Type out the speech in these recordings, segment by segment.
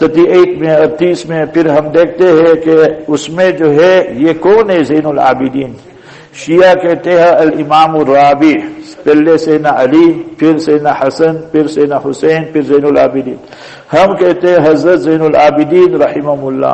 38 میں 38 میں پھر ہم دیکھتے ہیں کہ اس میں جو ہے یہ کون ہے زین العابدین؟ شیعہ کہتے ہیں الامام الرابع، پہلے سیدنا علی، پھر سیدنا حسن، پھر سیدنا حسین، پھر زین العابدین. ہم کہتے ہیں حضرت زین العابدین رحمہ اللہ.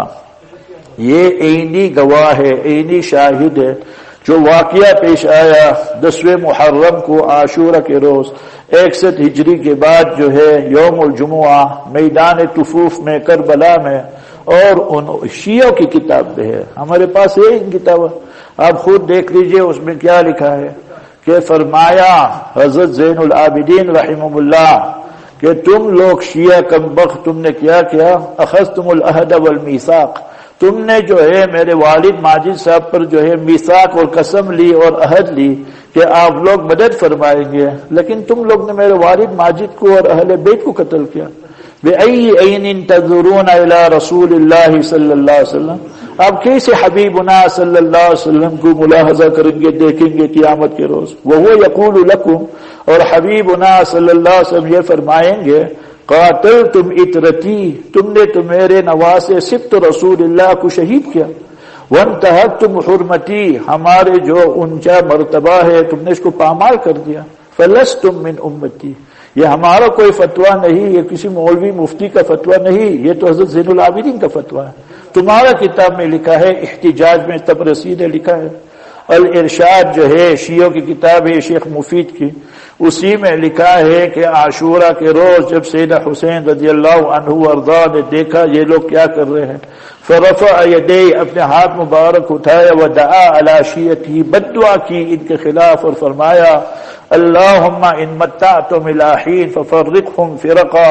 یہ عینی گواہ ہے، عینی شاہد ہے. جو واقعہ پیش آیا 10ویں محرم کو عاشورہ کے روز 61 ہجری کے بعد جو ہے یوم الجمعہ میدان طفوف میں کربلا میں، اور ان شیعوں کی کتاب میں ہے. ہمارے پاس ہے ان کتاب، آپ خود دیکھ لیجئے اس میں کیا لکھا ہے کہ فرمایا حضرت زین العابدین رحمہ اللہ کہ تم لوگ شیعہ کمبخت تم نے کیا اخذتم العہد والمیثاق، تم نے جو ہے میرے والد ماجد صاحب پر جو ہے میثاق اور قسم لی اور عہد لی کہ آپ لوگ مدد فرمائیں گے، لیکن تم لوگ نے میرے والد ماجد کو اور اہل بیت کو قتل کیا. بِأَيِّ أَيْنٍ تَنظُرُونَ إِلَى رَسُولِ اللَّهِ صلی اللہ علیہ وسلم. اب کیسے حبیبنا صلی اللہ علیہ وسلم کو ملاحظہ کریں گے، دیکھیں گے قیامت کے روز. وَهُوَ يَقُولُ لَكُمْ، اور حبیبنا صلی اللہ علیہ وسلم یہ فرمائیں گے قاتلتم اطرتی، تم نے تو میرے نواسے سبط رسول اللہ کو شہید کیا. وانتہکتم حرمتی، ہمارے جو اونچا مرتبہ ہے تم نے اس کو پامال کر دیا. فلستم من امتی، یہ ہمارا کوئی فتویٰ نہیں، یہ کسی مولوی مفتی کا فتویٰ نہیں، یہ تو حضرت زین العابدین کا فتویٰ ہے. تمہارا کتاب میں لکھا ہے، احتجاج میں تبرسی نے لکھا ہے. الارشاد جو ہے شیعوں کی کتاب ہے شیخ مفید کی، اسی میں لکھا ہے کہ عاشورہ کے روز جب سیدنا حسین رضی اللہ عنہ وارضاہ نے دیکھا یہ لوگ کیا کر رہے ہیں، فرفع یدیہ، اپنے ہاتھ مبارک اٹھایا، ودعا علی شیعتی، بددعا کی ان کے خلاف اور فرمایا اللہم ان متعتم الی حین ففرقہم فرقا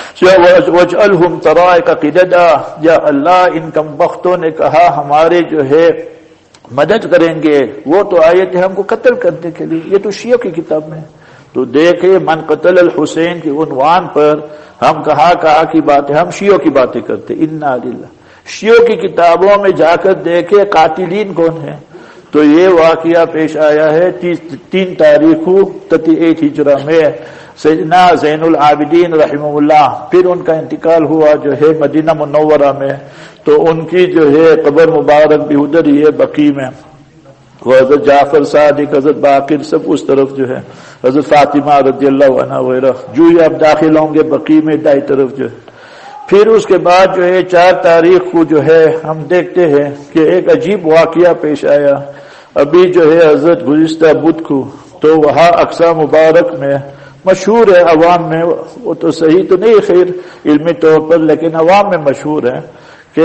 واجعلہم طرائق قددا. یا اللہ ان کم بختوں نے کہا ہمارے جو ہے مدد کریں گے، وہ تو آئے تھے ہم کو قتل کرنے کے لیے. یہ تو شیعوں کی کتاب میں. تو دیکھیں من قتل الحسین کے عنوان پر ہم کہاں کی باتیں، ہم شیعوں کی باتیں کرتے. انا للہ. شیعوں کی کتابوں میں جا کر دیکھیں قاتلین کون ہیں. تو یہ واقعہ پیش آیا ہے 3 تاریخ کو 38 ہجرہ میں سیدنا زین العابدین رحمہ اللہ. پھر ان کا انتقال ہوا جو ہے مدینہ منورہ میں، تو ان کی جو ہے قبر مبارک بھی ادھر ہی ہے بقیع میں. وہ حضرت جعفر صادق، حضرت باقر سب اس طرف جو ہے، حضرت فاطمہ رضی اللہ عنہ وغیرہ جو یہ اب داخل ہوں گے بقیع میں دائیں طرف جو ہے. پھر اس کے بعد جو ہے 4 تاریخ کو جو ہے ہم دیکھتے ہیں کہ ایک عجیب واقعہ پیش آیا. ابھی جو ہے حضرت گزشتہ بدھ کو، تو وہاں اقصی مبارک میں مشہور ہے عوام میں، وہ تو صحیح تو نہیں خیر علمی طور پر، لیکن عوام میں مشہور ہے کہ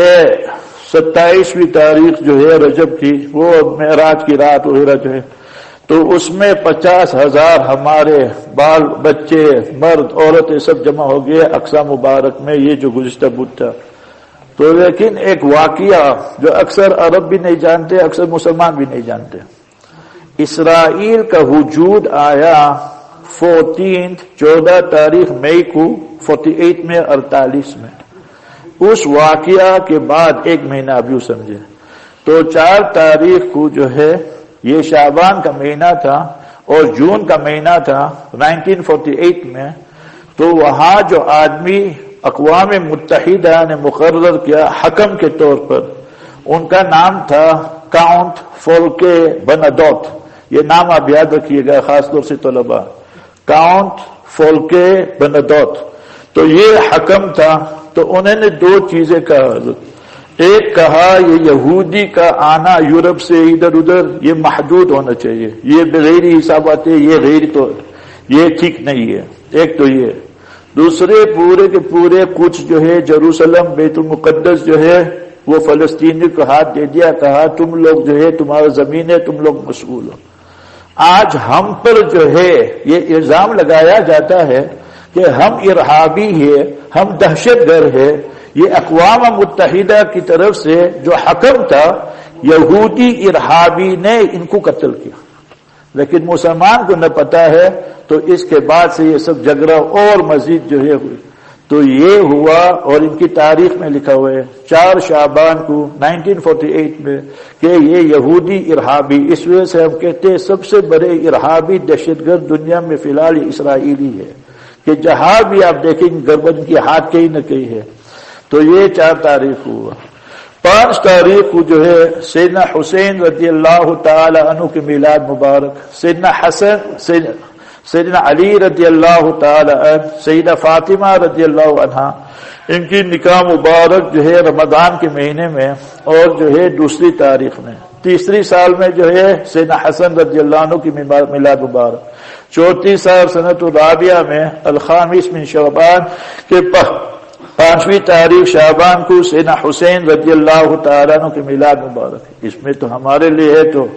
27ویں تاریخ جو ہے رجب کی وہ معراج کی رات وغیرہ جو ہے، تو اس میں 50,000 ہمارے بال بچے مرد عورتیں سب جمع ہو گئے اقصی مبارک میں، یہ جو گزشتہ بدھ تھا. تو لیکن ایک واقعہ جو اکثر عرب بھی نہیں جانتے، اکثر مسلمان بھی نہیں جانتے، اسرائیل کا وجود آیا 14 تاریخ مئی کو 48 میں 48 میں. اس واقعہ کے بعد 1 مہینہ ابھی سمجھے، تو 4 تاریخ کو جو ہے یہ شعبان کا مہینہ تھا اور جون کا مہینہ تھا 1948 میں. تو وہاں جو آدمی اقوام متحدہ نے مقرر کیا حکم کے طور پر، ان کا نام تھا کاؤنٹ فولکے برنادوت. یہ نام آپ یاد رکھیے گا خاص طور سے طلباء، کاؤنٹ فولکے برنادوت. تو یہ حکم تھا. تو انہوں نے 2 چیزیں کہا. ایک کہا یہ یہودی کا آنا یورپ سے ادھر ادھر یہ محدود ہونا چاہیے، یہ بغیر حسابات یہ غیر تو یہ ٹھیک نہیں ہے. ایک تو یہ. دوسرے پورے کے پورے کچھ جو ہے جیروسلم بیت المقدس جو ہے وہ فلسطینی کو ہاتھ دے دیا، کہا تم لوگ جو ہے تمہارا زمین ہے، تم لوگ مسئول ہو. آج ہم پر جو ہے یہ الزام لگایا جاتا ہے کہ ہم ارہابی ہے، ہم دہشت گرد ہے. یہ اقوام متحدہ کی طرف سے جو حکم تھا یہودی ارہابی نے ان کو قتل کیا، لیکن مسلمان کو نہ پتا ہے. تو اس کے بعد سے یہ سب جھگڑا اور مزید جو ہے ہوئی. تو یہ ہوا اور ان کی تاریخ میں لکھا ہوا ہے 4 شعبان کو 1948 میں کہ یہ یہودی ارہابی. اس وجہ سے ہم کہتے ہیں سب سے بڑے ارہابی دہشت گرد دنیا میں فی الحال اسرائیلی ہے، کہ جہاں بھی آپ دیکھیں گربن کی ہاتھ کہیں نہ کہیں ہے. تو یہ 4 تاریخ کو ہوا. 5 تاریخ کو جو ہے سیدنا حسین رضی اللہ تعالی عنہ کی میلاد مبارک، سیدنا حسن، سیدنا علی رضی اللہ تعالی عنہ، سیدہ فاطمہ رضی اللہ عنہا، ان کی نکاح مبارک جو ہے رمضان کے مہینے میں، اور جو ہے 2 تاریخ میں. 3 سال میں جو ہے سیدنا حسن رضی اللہ عنہ کی میلاد مبارک. 34 سال سنۃ الرابعہ میں الخامس من شعبان کے 5ویں تاریخ شعبان کو سیدنا حسین رضی اللہ تعالیٰ عنہ کی میلاد مبارک. اس میں تو ہمارے لیے ہے تو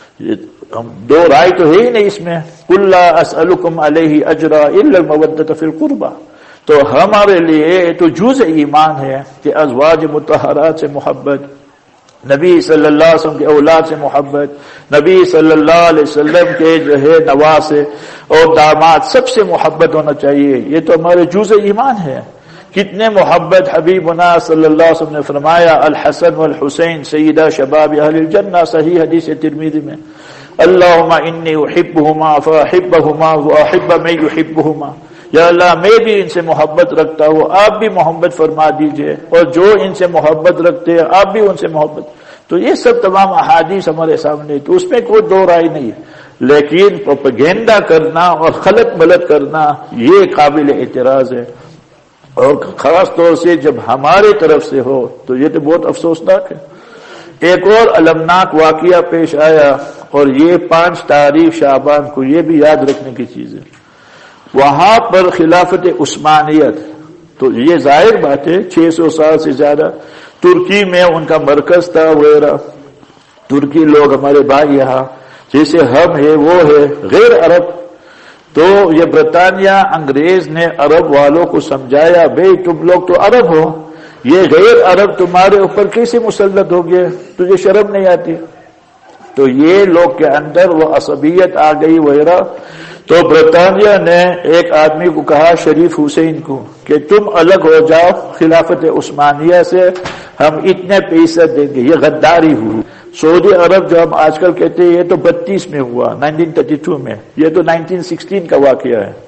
ہم 2 رائے تو ہے ہی نہیں اس میں. قل لا اسألکم علیہ اجرا الا المودۃ فی القربى. تو ہمارے لیے تو جز ایمان ہے کہ ازواج مطہرات سے محبت، نبی صلی اللہ علیہ وسلم کے اولاد سے محبت، نبی صلی اللہ علیہ وسلم کے جو ہے نواسے اور داماد سب سے محبت ہونا چاہیے. یہ تو ہمارے جز ایمان ہے. کتنے محبت حبیبنا صلی اللہ علیہ وسلم نے فرمایا الحسن والحسین سیدہ شباب اہل الجنہ، صحیح حدیث ترمذی میں. اللہم انی احبہما فاحبہما واحب من یحبہما. یا اللہ میں بھی ان سے محبت رکھتا ہوں، آپ بھی محبت فرما دیجئے، اور جو ان سے محبت رکھتے ہیں آپ بھی ان سے محبت. تو یہ سب تمام احادیث ہمارے سامنے، تو اس میں کوئی 2 رائے نہیں. لیکن پروپیگنڈا کرنا اور خلط ملط کرنا یہ قابل اعتراض ہے، اور خاص طور سے جب ہمارے طرف سے ہو تو یہ تو بہت افسوسناک ہے. ایک اور المناک واقعہ پیش آیا، اور یہ 5 تاریخ شعبان کو، یہ بھی یاد رکھنے کی چیز ہے. وہاں پر خلافت عثمانیت، تو یہ ظاہر بات ہے 600 سال سے زیادہ ترکی میں ان کا مرکز تھا وغیرہ. ترکی لوگ ہمارے بھائی یہاں جیسے ہم ہے وہ ہے غیر عرب. تو یہ برطانیہ انگریز نے عرب والوں کو سمجھایا بھئی تم لوگ تو عرب ہو، یہ غیر عرب تمہارے اوپر کیسے مسلط ہو گئے، تجھے شرم نہیں آتی. تو یہ لوگ کے اندر وہ عصبیت آ گئی وغیرہ. تو برطانیہ نے ایک آدمی کو کہا شریف حسین کو کہ تم الگ ہو جاؤ خلافت عثمانیہ سے، ہم اتنے پیسے دیں گے. یہ غداری ہوئی. سعودی عرب جو ہم آج کل کہتے ہیں یہ تو 32 میں ہوا، 1932 میں. یہ تو 1916 کا واقعہ ہے،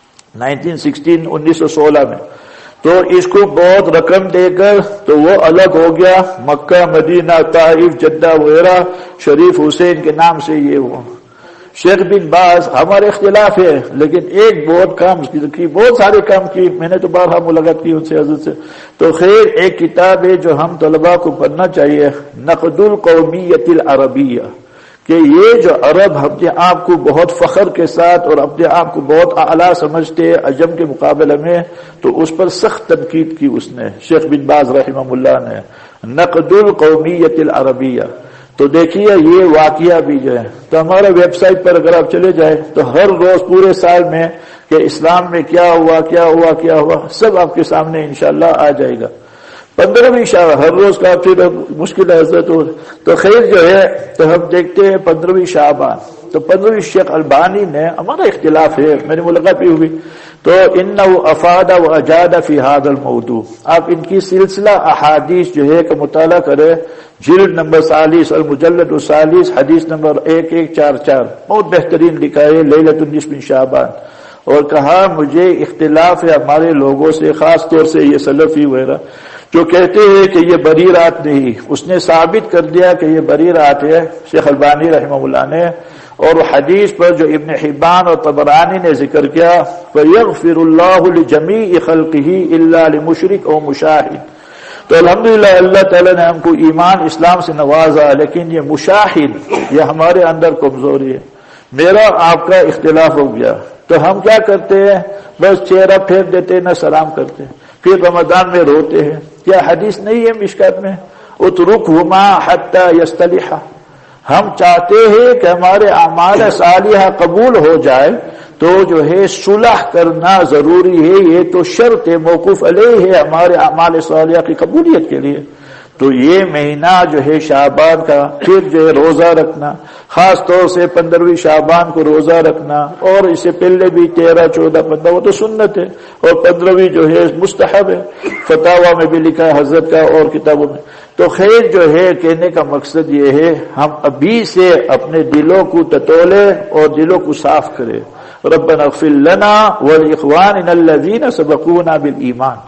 1916 میں. تو اس کو بہت رقم دے کر تو وہ الگ ہو گیا. مکہ، مدینہ، طائف، جدہ وغیرہ شریف حسین کے نام سے یہ ہوا. شیخ بن باز ہمارے اختلاف ہے، لیکن ایک بہت کام کی، بہت سارے کام کی، میں نے تو بارہا ملاقات کی ان سے حضرت سے. تو خیر ایک کتاب ہے جو ہم طلباء کو پڑھنا چاہیے، نقد القومیت العربیہ، کہ یہ جو عرب اپنے آپ کو بہت فخر کے ساتھ اور اپنے آپ کو بہت اعلیٰ سمجھتے ہیں عجم کے مقابلے میں، تو اس پر سخت تنقید کی اس نے، شیخ بن باز رحمہ اللہ نے. نقد القومیت العربیہ. تو دیکھیے یہ واقعہ بھی جو ہے، تو ہمارے ویب سائٹ پر اگر آپ چلے جائیں تو ہر روز پورے سال میں کہ اسلام میں کیا ہوا کیا ہوا کیا ہوا سب آپ کے سامنے انشاءاللہ آ جائے گا. 15ویں شعبان ہر روز کا پھر مشکل حضرت ہو. تو خیر جو ہے تو ہم دیکھتے ہیں 15ویں شعبان. تو 15ویں شیخ البانی نے، ہمارا اختلاف ہے، میری ملاقات بھی ہوئی، تو انہ افاد و اجاد فی ھذا الموضوع. آپ ان کی سلسلہ احادیث جو ہے کہ مطالعہ کرے، جلد نمبر 40 المجلد 40 حدیث نمبر 1144، بہت بہترین لکھا ہے لیلۃ النصف من شعبان. اور کہا مجھے اختلاف ہے ہمارے لوگوں سے، خاص طور سے یہ سلفی وغیرہ جو کہتے ہیں کہ یہ بری رات نہیں. اس نے ثابت کر دیا کہ یہ بری رات ہے شیخ البانی رحمہ اللہ نے. اور حدیث پر جو ابن حبان اور طبرانی نے ذکر کیا، فَيَغْفِرُ اللَّهُ لِجَمِيعِ خَلْقِهِ إِلَّا لِمُشْرِكٍ أَوْ مُشَاهِدٍ. تو الحمدللہ اللہ تعالیٰ نے ہم کو ایمان اسلام سے نوازا، لیکن یہ مشاہد یہ ہمارے اندر کمزوری ہے. میرا آپ کا اختلاف ہو گیا تو ہم کیا کرتے ہیں، بس چہرہ پھیر دیتے نہ سلام کرتے، پھر رمضان میں روتے ہیں. کیا حدیث نہیں ہے مشکات میں، اترکہما حتی یصطلحا. ہم چاہتے ہیں کہ ہمارے اعمال صالحہ قبول ہو جائے تو جو ہے صلح کرنا ضروری ہے. یہ تو شرط موقوف علیہ ہے ہمارے اعمال صالحہ کی قبولیت کے لیے. تو یہ مہینہ جو ہے شعبان کا، پھر جو ہے روزہ رکھنا، خاص طور سے 15ویں شعبان کو روزہ رکھنا، اور اس سے پہلے بھی 13، 14، 15 وہ تو سنت ہے، اور 15ویں جو ہے مستحب ہے. فتاوی میں بھی لکھا ہے حضرت کا اور کتابوں میں. تو خیر جو ہے کہنے کا مقصد یہ ہے ہم ابھی سے اپنے دلوں کو ٹٹولے اور دلوں کو صاف کرے. ربنا اغفر لنا ولاخواننا الذین سبقونا بالایمان.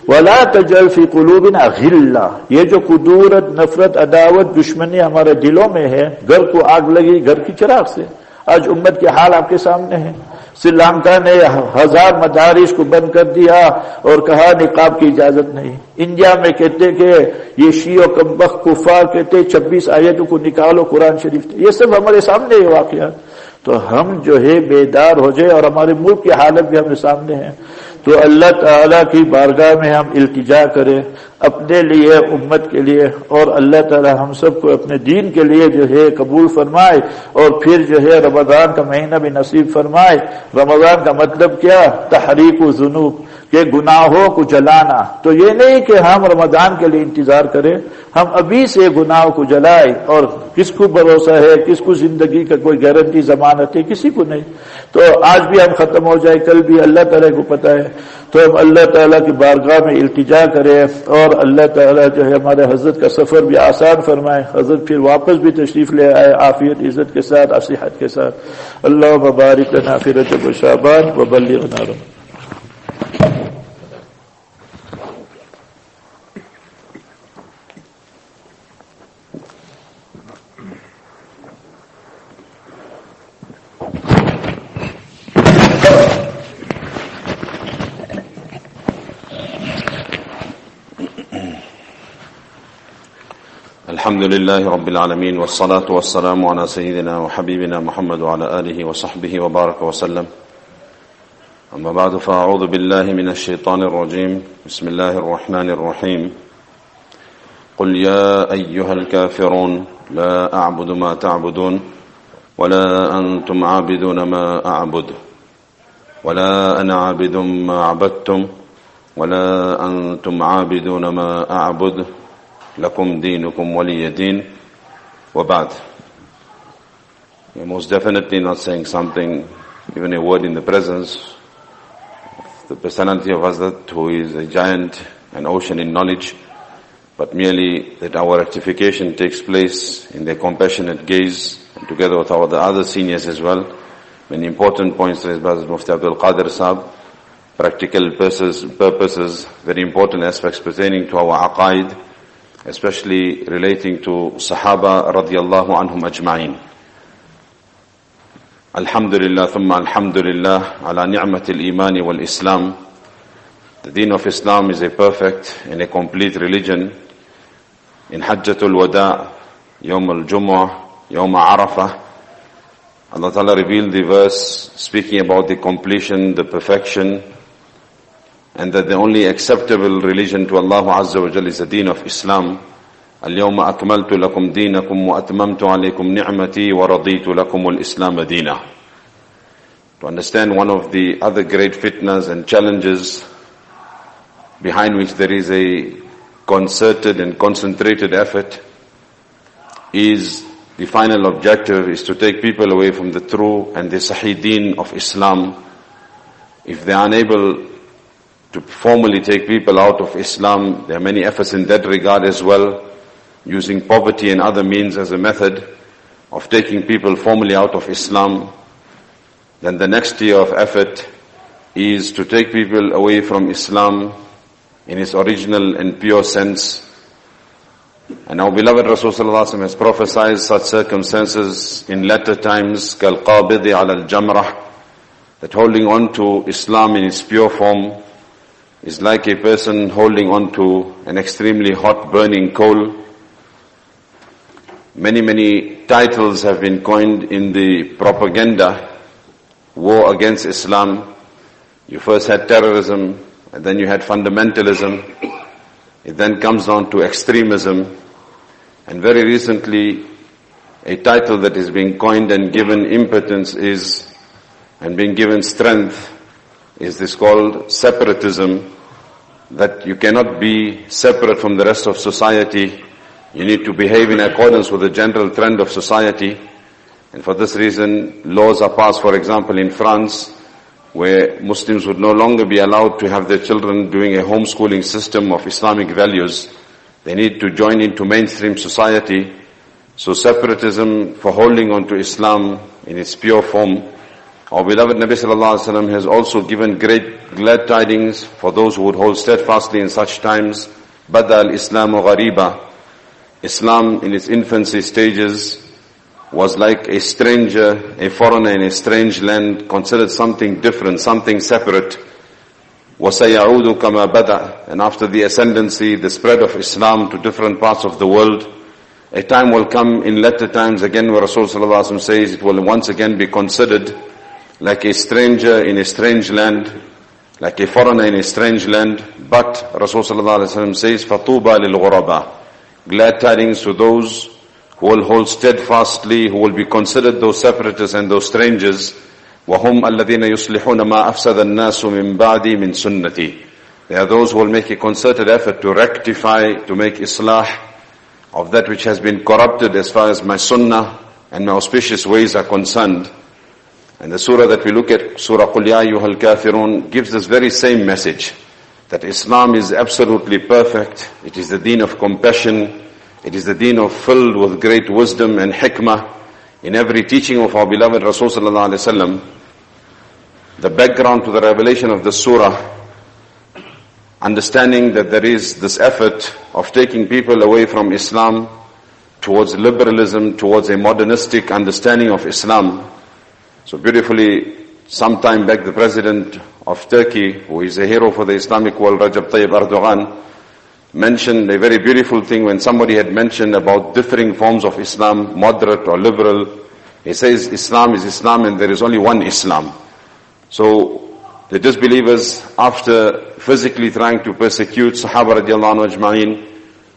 वला तजल फी कुलूबिना गिल्ला, ये जो कुदूरत, नफरत, अदावत, दुश्मनी हमारे दिलों में है, घर को आग लगी घर की चिराग से। आज उम्मत के हाल आपके सामने है। श्रीलंका ने 1000 मदारिस को बंद कर दिया और कहा निकाब की इजाजत नहीं। इंडिया में कहते कि ये शीओ कमबख्त कुफार कहते 26 आयतों को निकालो कुरान शरीफ। ये सब हमारे सामने है वाकया। तो हम जो है बेदार हो जाए, और हमारे मुल्क की हालत भी हमारे सामने है। तो अल्लाह ताला की बारगाह में हम इल्तिजा करें अपने लिए, उम्मत के लिए, और अल्लाह ताला हम सबको अपने दीन के लिए जो है कबूल फरमाए, और फिर जो है रमजान का महीना भी नसीब फरमाए। रमजान का मतलब क्या? तहरीक ज़ुनूब, के गुनाहों को जलाना। तो ये नहीं कि हम रमजान के लिए इंतजार करें, हम अभी से गुनाहों को जलाए। और किसको भरोसा है, किसको जिंदगी का कोई गारंटी जमानत है? किसी को नहीं। तो आज भी हम खत्म हो जाए, कल भी, अल्लाह ताला को पता है। तो हम अल्लाह ताला की बारगाह में इल्तिजा करें, और अल्लाह ताला जो है हमारे हजरत का सफर भी आसान फरमाए, हजरत फिर वापस भी तशरीफ ले आए आफियत इज्जत के साथ, असीहत के साथ। अल्लाह बारिक लना फी रजब व शाबान व बल्लिगना रमज़ान। अल्हम्दुलिल्लाहि रब्बिल आलमीन वस्सलातु वस्सलामु अला सय्यिदिना व हबीबिना मुहम्मद व अला आलिहि व सहबिहि व बारक व सल्लम। अम्मा बअद फअऊज़ु बिल्लाहि मिनश शैतानिर रजीम। बिस्मिल्लाहिर रहमानिर रहीम। क़ुल या अय्युहल काफ़िरून ला अअबुदु मा तअबुदून व ला अंतुम आबिदून मा अअबुदु व ला अना आबिदुम मा अबदतुम व ला अंतुम आबिदून मा अअबुदु Lakum deenukum waliya deen wa ba'd. We are most definitely not saying something, even a word in the presence of the personality of Hazrat, who is a giant, an ocean in knowledge, but merely that our rectification takes place in their compassionate gaze, and together with our the other seniors as well. Many important points raised by Mufti Abdul Qadir Sahab, practical purposes, very important aspects pertaining to our aqaid, especially relating to Sahaba radiyallahu anhum ajma'in. Alhamdulillah, thumma alhamdulillah, ala ni'matil imani wal Islam. The deen of Islam is a perfect and a complete religion. In Hajjatul Wada, Yawm al-Jumu'ah, Yawm Arafah, Allah Ta'ala revealed the verse speaking about the completion, the perfection, and that the only acceptable religion to Allah Azza wa Jalla is the deen of Islam. Al-yawma akmaltu lakum deenakum wa atmamtu alaykum ni'mati wa raditu lakum al-Islam deena. To understand one of the other great fitnas and challenges behind which there is a concerted and concentrated effort is the final objective is to take people away from the true and the sahih deen of Islam. If they are unable to formally take people out of Islam, there are many efforts in that regard as well, using poverty and other means as a method of taking people formally out of Islam. Then the next tier of effort is to take people away from Islam in its original and pure sense. And our beloved Rasulullah has prophesied such circumstances in latter times, كَالْقَابِضِ عَلَى الْجَمْرَةِ, that holding on to Islam in its pure form is like a person holding on to an extremely hot burning coal. Many titles have been coined in the propaganda, war against Islam. You first had terrorism, and then you had fundamentalism. It then comes down to extremism. And very recently, a title that is being coined and given impotence is, and being given strength, is this called separatism, that you cannot be separate from the rest of society. You need to behave in accordance with the general trend of society. And for this reason, laws are passed, for example, in France, where Muslims would no longer be allowed to have their children doing a homeschooling system of Islamic values. They need to join into mainstream society. So separatism for holding on to Islam in its pure form Our beloved Nabi sallallahu alaihi wasallam has also given great glad tidings for those who would hold steadfastly in such times. Bada al-Islamu ghariba. Islam in its infancy stages was like a stranger, a foreigner in a strange land, considered something different, something separate. وَسَيَعُودُ كَمَا بَدَأَ. And after the ascendancy, the spread of Islam to different parts of the world, a time will come in latter times again where Rasulullah says it will once again be considered like a stranger in a strange land, like a foreigner in a strange land. But Rasulullah says, فَطُوبَى لِلْغُرَبَى. Glad tidings to those who will hold steadfastly, who will be considered those separatists and those strangers. وَهُمْ الَّذِينَ يُصْلِحُونَ مَا أَفْسَدَ النَّاسُ مِنْ بَعْدِي مِنْ سُنَّتِي. They are those who will make a concerted effort to rectify, to make islah of that which has been corrupted as far as my sunnah and my auspicious ways are concerned. And the surah that we look at, Surah Qul Ya Ayyuhal Kafirun, gives this very same message, that Islam is absolutely perfect. It is the deen of compassion. It is the deen of filled with great wisdom and hikmah. In every teaching of our beloved Rasul sallallahu alaihi wasallam, the background to the revelation of the surah, understanding that there is this effort of taking people away from Islam towards liberalism, towards a modernistic understanding of Islam. So beautifully, some time back, the president of Turkey, who is a hero for the Islamic world, Recep Tayyip Erdogan, mentioned a very beautiful thing when somebody had mentioned about differing forms of Islam, moderate or liberal. He says Islam is Islam and there is only one Islam. So the disbelievers, after physically trying to persecute Sahaba radiallahu anhu ajma'in,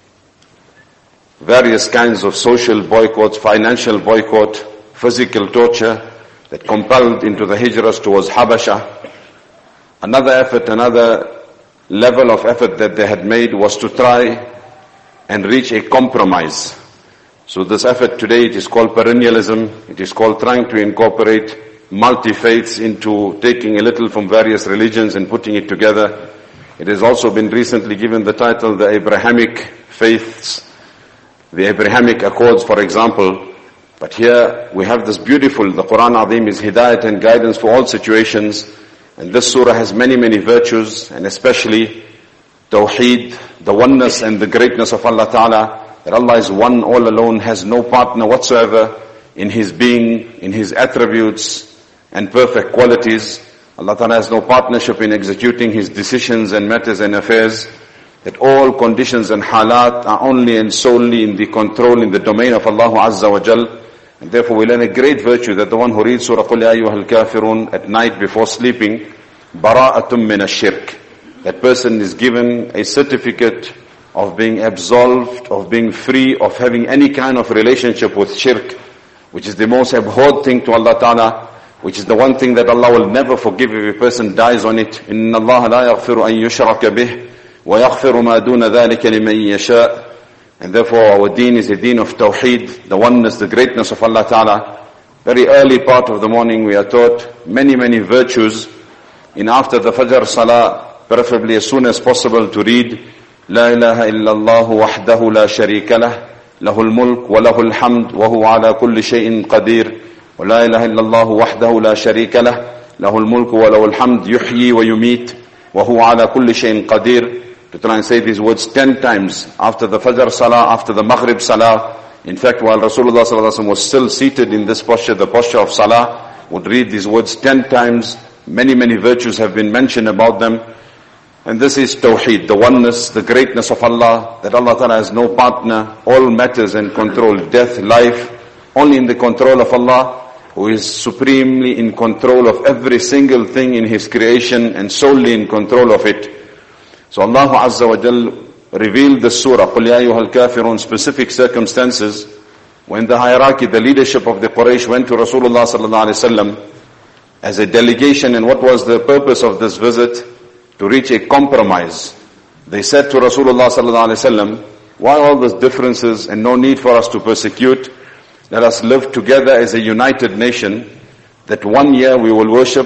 various kinds of social boycotts, financial boycott, physical torture, that compelled into the hijras towards Habasha. Another effort, another level of effort that they had made was to try and reach a compromise. So this effort today, it is called perennialism. It is called trying to incorporate multi-faiths into taking a little from various religions and putting it together. It has also been recently given the title, the Abrahamic faiths, the Abrahamic Accords, for example. But here we have this beautiful, the Quran Azim is hidayat and guidance for all situations. And this surah has many, many virtues, and especially Tawheed, the oneness and the greatness of Allah Ta'ala, that Allah is one, all alone, has no partner whatsoever in His being, in His attributes and perfect qualities. Allah Ta'ala has no partnership in executing His decisions and matters and affairs. That all conditions and halat are only and solely in the control, in the domain of Allah Azza wa Jal. And therefore we learn a great virtue that the one who reads Surah Qul Ya Ayyuhal Kafirun at night before sleeping, bara'atum min ash-shirk. That person is given a certificate of being absolved, of being free, of having any kind of relationship with shirk, which is the most abhorred thing to Allah Ta'ala, which is the one thing that Allah will never forgive if a person dies on it. Inna Allah la yaghfiru an yushraka bih, wa yaghfiru ma duna dhalika liman yasha'. And therefore our deen is a deen of Tawheed, the oneness, the greatness of Allah Ta'ala. Very early part of the morning we are taught many, many virtues. In after the Fajr Salah, preferably as soon as possible to read, La ilaha illallah wahdahu la sharika lah, lahul mulk wa lahul hamd wa huwa ala kulli shay'in qadir. Wa la ilaha illallah wahdahu la sharika lah, lahul mulk wa lahul hamd yuhyi wa yumit wa huwa ala kulli shay'in qadir. To try and say these words 10 times after the Fajr Salah, after the Maghrib Salah. In fact, while Rasulullah sallallahu alaihi wasallam was still seated in this posture, the posture of Salah, would read these words 10 times. Many, many virtues have been mentioned about them. And this is Tawheed, the oneness, the greatness of Allah, that Allah Ta'ala has no partner, all matters and control, death, life, only in the control of Allah, who is supremely in control of every single thing in His creation and solely in control of it. So Allah Azza wa Jal revealed the surah, Qul Ya Ayyuhal Kafirun, specific circumstances, when the hierarchy, the leadership of the Quraysh went to Rasulullah sallallahu alaihi wasallam as a delegation. And what was the purpose of this visit? To reach a compromise. They said to Rasulullah sallallahu alaihi wasallam, why all these differences and no need for us to persecute? Let us live together as a united nation, that 1 year we will worship,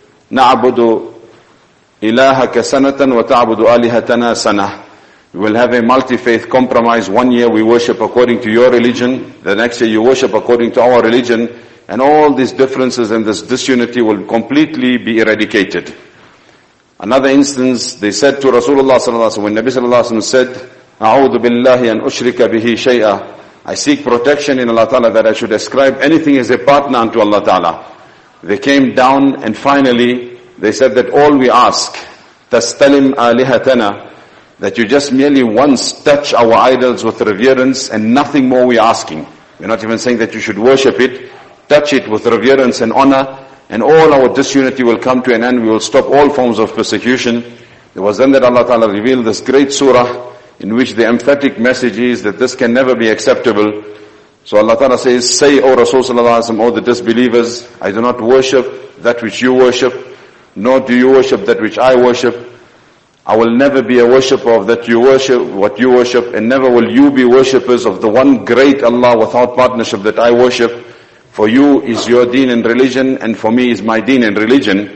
na'budu ilahaka sanatan wa ta'budu alihatana sanah. We will have a multi-faith compromise. 1 year we worship according to your religion, the next year you worship according to our religion, and all these differences and this disunity will completely be eradicated. Another instance, they said to Rasulullah sallallahu alaihi wasallam, when Nabi sallallahu alaihi wasallam said, "A'udhu billahi an ushrika bihi shay'a," I seek protection in Allah Ta'ala that I should ascribe anything as a partner unto Allah Ta'ala. They came down and finally they said that all we ask, tastalim alihatana, that you just merely once touch our idols with reverence and nothing more we're asking. We're not even saying that you should worship it. Touch it with reverence and honor, and all our disunity will come to an end. We will stop all forms of persecution. It was then that Allah Ta'ala revealed this great surah in which the emphatic message is that this can never be acceptable. So Allah Ta'ala says, "Say, O Rasul sallallahu alaihi wasallam, O the disbelievers, I do not worship that which you worship, nor do you worship that which I worship. I will never be a worshipper of that you worship, what you worship, and never will you be worshippers of the one great Allah without partnership that I worship. For you is your deen and religion, and for me is my deen and religion."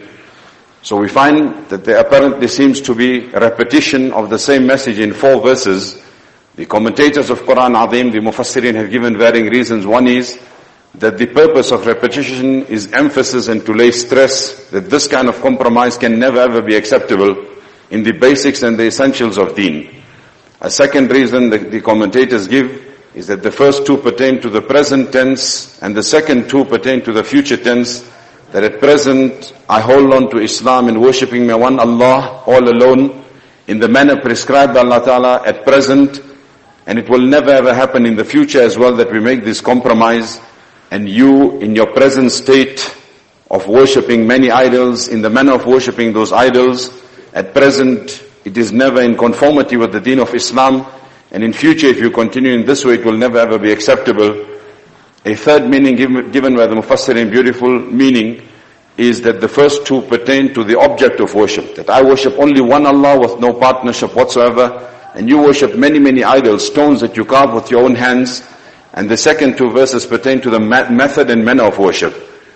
So we find that there apparently seems to be a repetition of the same message in 4 verses. The commentators of Quran Azim, the Mufassirin, have given varying reasons. One is that the purpose of repetition is emphasis and to lay stress that this kind of compromise can never ever be acceptable in the basics and the essentials of deen. A second reason that the commentators give is that the first 2 pertain to the present tense and the second 2 pertain to the future tense, that at present I hold on to Islam and worshipping my one Allah all alone in the manner prescribed by Allah Ta'ala at present, and it will never ever happen in the future as well that we make this compromise, and you in your present state of worshipping many idols in the manner of worshipping those idols, at present it is never in conformity with the deen of Islam, and in future if you continue in this way it will never ever be acceptable. A third meaning given by the Mufassirin, beautiful meaning, is that the first 2 pertain to the object of worship, that I worship only one Allah with no partnership whatsoever, and you worship many, many idols, stones that you carve with your own hands. And the second 2 verses pertain to the method and manner of worship,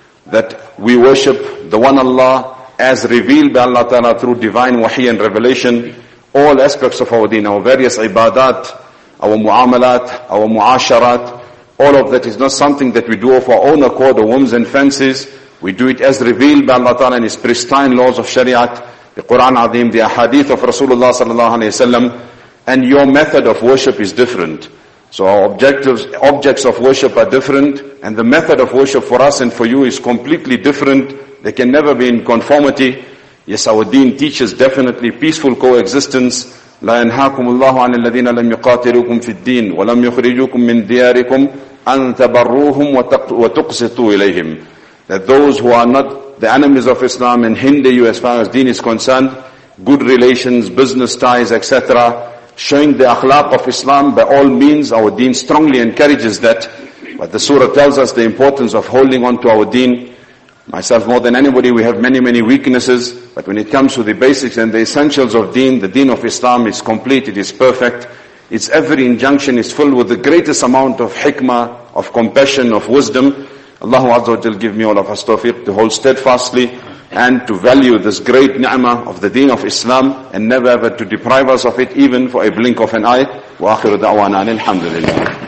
that we worship the one Allah as revealed by Allah Ta'ala through divine wahi and revelation, all aspects of our deen, our various ibadat, our muamalat, our muasharat, all of that is not something that we do of our own accord or whims and fancies. We do it as revealed by Allah Ta'ala in His pristine laws of Shariat, the Quran Azim, the Ahadith of Rasulullah Sallallahu Alaihi Wasallam, and your method of worship is different. So our objects of worship are different, and the method of worship for us and for you is completely different. They can never be in conformity. Yes, our deen teaches definitely peaceful coexistence. لا ينهاكم الله عن الذين لم يقاتلوكم في الدين ولم يخرجوكم من دياركم أن تبروهم وتقسطوا إليهم. That those who are not the enemies of Islam and hinder you as far as deen is concerned, good relations, business ties, etc., showing the akhlaq of Islam, by all means our deen strongly encourages that. But the surah tells us the importance of holding on to our deen. Myself more than anybody, we have many, many weaknesses, but when it comes to the basics and the essentials of deen, the deen of Islam is complete, it is perfect. Its every injunction is filled with the greatest amount of hikmah, of compassion, of wisdom. Allahu Azza wa Jal give me all of us tawfiq to hold steadfastly and to value this great ni'mah of the deen of Islam and never ever to deprive us of it even for a blink of an eye. Wa akhiru da'wana alhamdulillah.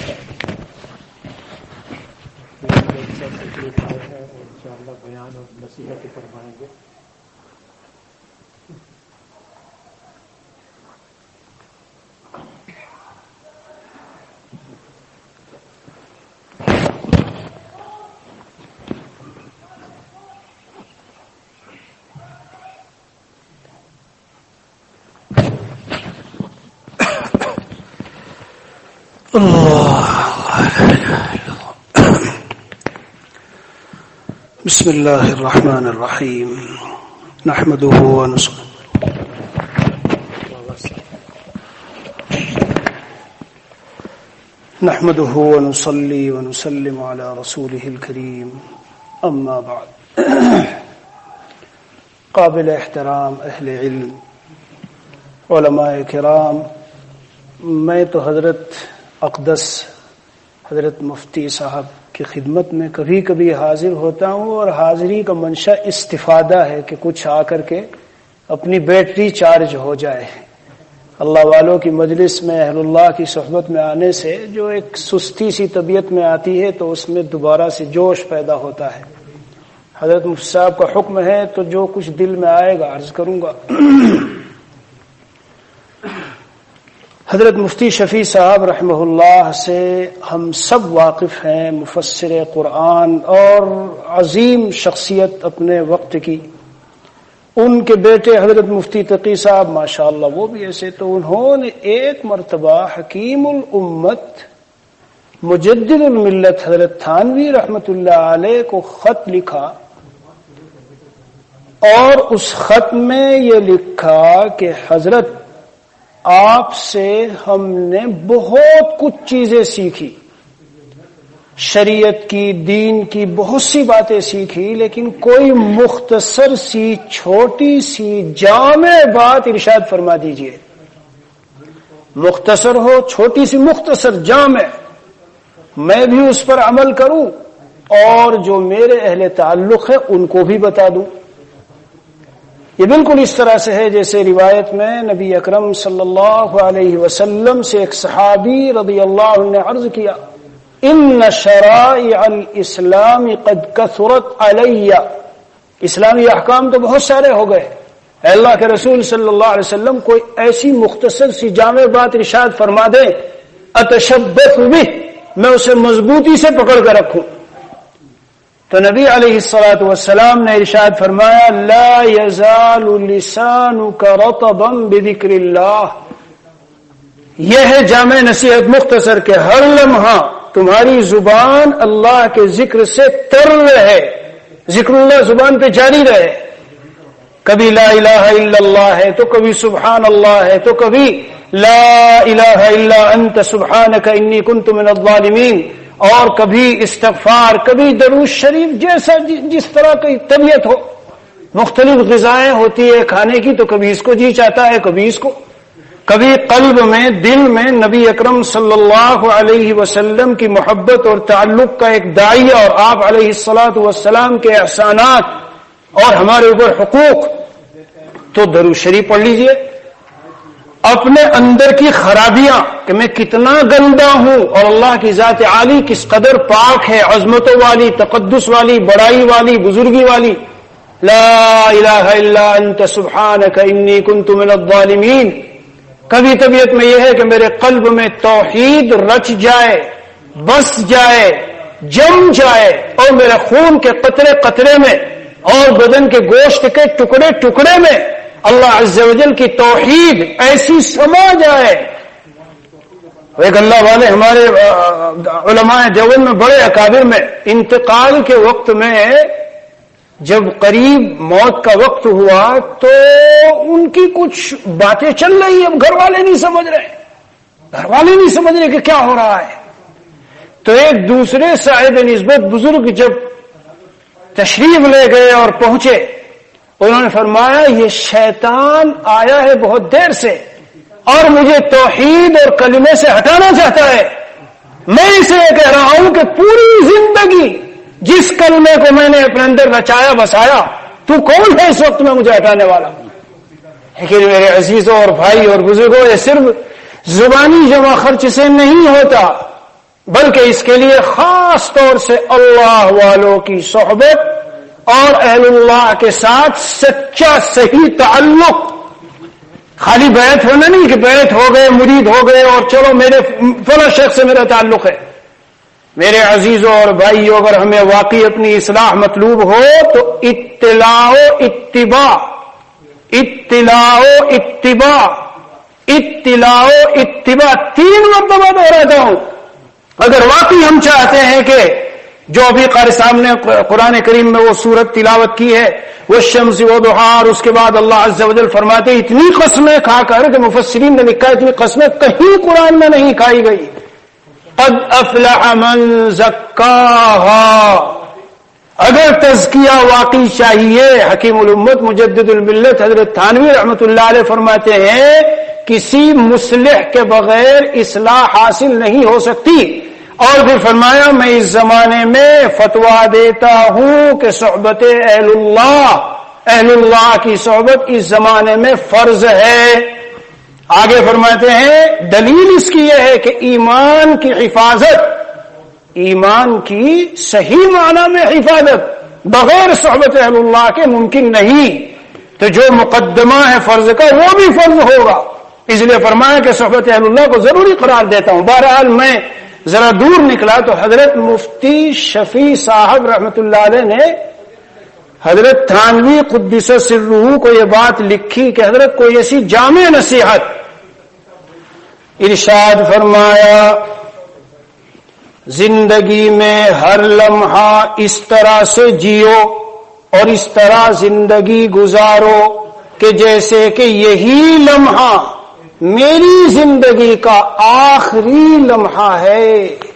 بسم الله الرحمن الرحيم نحمده ونصلي ونسلم على رسوله الكريم أما بعد. قابل احترام اہل علم علماء کرام، میں تو حضرت اقدس حضرت مفتی صاحب کی خدمت میں کبھی کبھی حاضر ہوتا ہوں، اور حاضری کا منشا استفادہ ہے کہ کچھ آ کر کے اپنی بیٹری چارج ہو جائے. اللہ والوں کی مجلس میں، اہل اللہ کی صحبت میں آنے سے جو ایک سستی سی طبیعت میں آتی ہے تو اس میں دوبارہ سے جوش پیدا ہوتا ہے۔ حضرت مفتی صاحب کا حکم ہے تو جو کچھ دل میں آئے گا عرض کروں گا۔ حضرت مفتی شفیع صاحب رحمہ اللہ سے ہم سب واقف ہیں، مفسر قرآن اور عظیم شخصیت اپنے وقت کی۔ ان کے بیٹے حضرت مفتی تقی صاحب ماشاءاللہ وہ بھی ایسے، تو انہوں نے ایک مرتبہ حکیم الامت مجدد الملت حضرت تھانوی رحمت اللہ علیہ کو خط لکھا، اور اس خط میں یہ لکھا کہ حضرت آپ سے ہم نے بہت کچھ چیزیں سیکھی، شریعت کی، دین کی بہت سی باتیں سیکھی، لیکن کوئی مختصر سی چھوٹی سی جامع بات ارشاد فرما دیجئے، مختصر ہو، چھوٹی سی مختصر جامع، میں بھی اس پر عمل کروں اور جو میرے اہل تعلق ہے ان کو بھی بتا دوں۔ یہ بالکل اس طرح سے ہے جیسے روایت میں نبی اکرم صلی اللہ علیہ وسلم سے ایک صحابی رضی اللہ عنہ نے عرض کیا، ان شرائع الاسلام قد کثرت علی، اسلامی احکام تو بہت سارے ہو گئے، اے اللہ کے رسول صلی اللہ علیہ وسلم کوئی ایسی مختصر سی جامع بات ارشاد فرما دے، اتشبث بہ، میں اسے مضبوطی سے پکڑ کر رکھوں۔ تو نبی علیہ الصلوۃ والسلام نے ارشاد فرمایا، لا یزال لسانک رطبا بذکر اللہ، یہ ہے جامع نصیحت مختصر کہ ہر لمحہ تمہاری زبان اللہ کے ذکر سے تر رہے، ذکر اللہ زبان پہ جاری رہے، کبھی لا الہ الا اللہ ہے تو کبھی سبحان اللہ ہے تو کبھی لا الہ الا انت سبحانک انی کنت من الظالمین، اور کبھی استغفار، کبھی درود شریف، جیسا جس طرح کی طبیعت ہو، مختلف غذائیں ہوتی ہے کھانے کی، تو کبھی اس کو جی چاہتا ہے کبھی اس کو، کبھی قلب میں، دل میں نبی اکرم صلی اللہ علیہ وسلم کی محبت اور تعلق کا ایک داعیہ، اور آپ علیہ الصلاۃ والسلام کے احسانات اور ہمارے اوپر حقوق، تو درود شریف پڑھ لیجئے۔ اپنے اندر کی خرابیاں کہ میں کتنا گندا ہوں اور اللہ کی ذات عالی کس قدر پاک ہے، عظمتوں والی، تقدس والی، بڑائی والی، بزرگی والی، لا الہ الا انت سبحانک انی کنت من الظالمین۔ کبھی طبیعت میں یہ ہے کہ میرے قلب میں توحید رچ جائے، بس جائے، جم جائے، اور میرے خون کے قطرے قطرے میں اور بدن کے گوشت کے ٹکڑے ٹکڑے میں اللہ عز و جل کی توحید ایسی سما جائے۔ ایک اللہ والے ہمارے علماء دیوبند میں بڑے اکابر میں انتقال کے وقت میں جب قریب موت کا وقت ہوا تو ان کی کچھ باتیں چل رہی، اب گھر والے نہیں سمجھ رہے کہ کیا ہو رہا ہے، تو ایک دوسرے صاحب نسبت بزرگ جب تشریف لے گئے اور پہنچے، انہوں نے فرمایا یہ شیطان آیا ہے بہت دیر سے اور مجھے توحید اور کلمے سے ہٹانا چاہتا ہے، میں اسے کہہ رہا ہوں کہ پوری زندگی جس کلمے کو میں نے اپنے اندر رچایا بسایا، تو کون ہے اس وقت میں مجھے ہٹانے والا؟ لیکن میرے عزیزوں اور بھائی اور بزرگوں، یہ صرف زبانی جمع خرچ سے نہیں ہوتا، بلکہ اس کے لیے خاص طور سے اللہ والوں کی صحبت اور اہل اللہ کے ساتھ سچا صحیح تعلق، خالی بیعت ہونا نہیں کہ بیعت ہو گئے، مرید ہو گئے اور چلو میرے فلاں شخص سے میرا تعلق ہے۔ میرے عزیزوں اور بھائیوں، اگر ہمیں واقعی اپنی اصلاح مطلوب ہو تو اطلاع و اتباع، اطلاع و اتباع، اطلاع و اتباع، 3 مرتبہ دہراتا ہوں۔ اگر واقعی ہم چاہتے ہیں کہ جو ابھی قاری صاحب نے قرآن کریم میں وہ سورت تلاوت کی ہے، والشمس وضحاها، اور اس کے بعد اللہ عز و جل فرماتے اتنی قسمیں کھا کر کہ مفسرین نے لکھا اتنی قسمیں کہیں قرآن میں نہیں کھائی گئی، قد افلح من زکاها۔ اگر تزکیہ واقعی چاہیے، حکیم الامت مجدد الملت حضرت تھانوی رحمت اللہ علیہ فرماتے ہیں کسی مصلح کے بغیر اصلاح حاصل نہیں ہو سکتی، اور پھر فرمایا میں اس زمانے میں فتویٰ دیتا ہوں کہ صحبت اہل اللہ کی صحبت اس زمانے میں فرض ہے۔ آگے فرماتے ہیں دلیل اس کی یہ ہے کہ ایمان کی حفاظت، ایمان کی صحیح معنی میں حفاظت بغیر صحبت اہل اللہ کے ممکن نہیں، تو جو مقدمہ ہے فرض کا وہ بھی فرض ہوگا، اس لیے فرمایا کہ صحبت اہل اللہ کو ضروری قرار دیتا ہوں۔ بہرحال میں ذرا دور نکلا تو حضرت مفتی شفیع صاحب رحمت اللہ علیہ نے حضرت تھانوی قدس سرہ کو یہ بات لکھی کہ حضرت کوئی ایسی جامع نصیحت، ارشاد فرمایا زندگی میں ہر لمحہ اس طرح سے جیو اور اس طرح زندگی گزارو کہ جیسے کہ یہی لمحہ میری زندگی کا آخری لمحہ ہے۔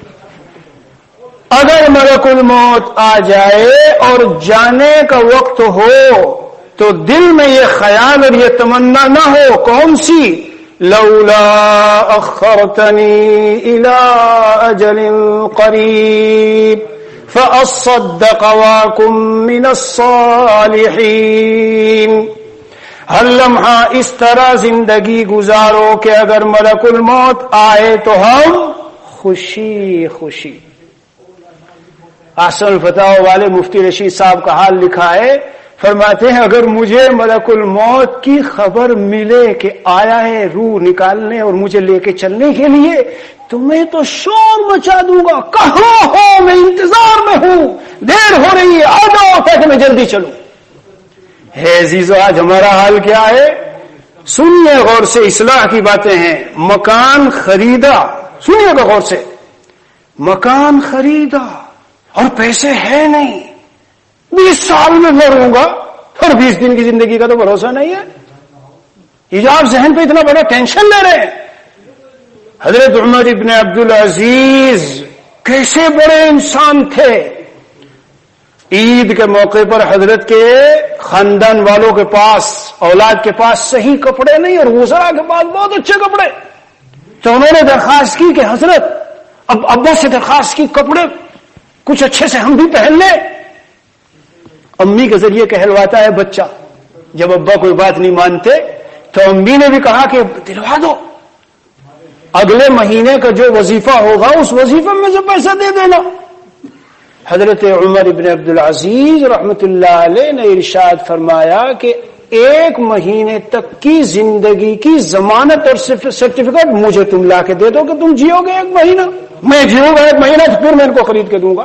اگر ملک الموت آ جائے اور جانے کا وقت ہو تو دل میں یہ خیال اور یہ تمنا نہ ہو، کون سی؟ لولا اخرتنی الى اجل قریب فاصدق واکن من الصالحین۔ ہر لمحہ اس طرح زندگی گزارو کہ اگر ملک الموت آئے تو ہم خوشی خوشی۔ احسن الفتاوی والے مفتی رشید صاحب کا حال لکھا ہے، فرماتے ہیں اگر مجھے ملک الموت کی خبر ملے کہ آیا ہے روح نکالنے اور مجھے لے کے چلنے کے لیے تو میں تو شور مچا دوں گا، کہاں ہو، میں انتظار میں ہوں، دیر ہو رہی ہے، آ جاؤ تاکہ میں جلدی چلوں۔ ہے عزیزو آج ہمارا حال کیا ہے؟ سنیے غور سے، اصلاح کی باتیں ہیں۔ مکان خریدا، سنیے گا غور سے، مکان خریدا اور پیسے ہے نہیں، 20 سال میں بھروں گا، اور 20 دن کی زندگی کا تو بھروسہ نہیں ہے۔ یہ جو آپ ذہن پہ اتنا بڑا ٹینشن لے رہے ہیں، حضرت عمر ابن عبدالعزیز کیسے بڑے انسان تھے۔ عید کے موقع پر حضرت کے خاندان والوں کے پاس، اولاد کے پاس صحیح کپڑے نہیں اور وزراء کے پاس بہت اچھے کپڑے، تو انہوں نے درخواست کی کہ حضرت، اب ابا سے درخواست کی کپڑے کچھ اچھے سے ہم بھی پہن لیں۔ امی کے ذریعے کہلواتا ہے بچہ، جب ابا کوئی بات نہیں مانتے تو امی نے بھی کہا کہ دلوا دو، اگلے مہینے کا جو وظیفہ ہوگا اس وظیفے میں سے پیسہ دے دینا۔ حضرت عمر ابن عبدالعزیز رحمت اللہ علیہ نے ارشاد فرمایا کہ 1 مہینے تک کی زندگی کی ضمانت اور سرٹیفکیٹ مجھے تم لا کے دے دو کہ تم جیو گے 1 مہینہ، میں جیوں گا 1 مہینہ تو پھر میں ان کو خرید کے دوں گا۔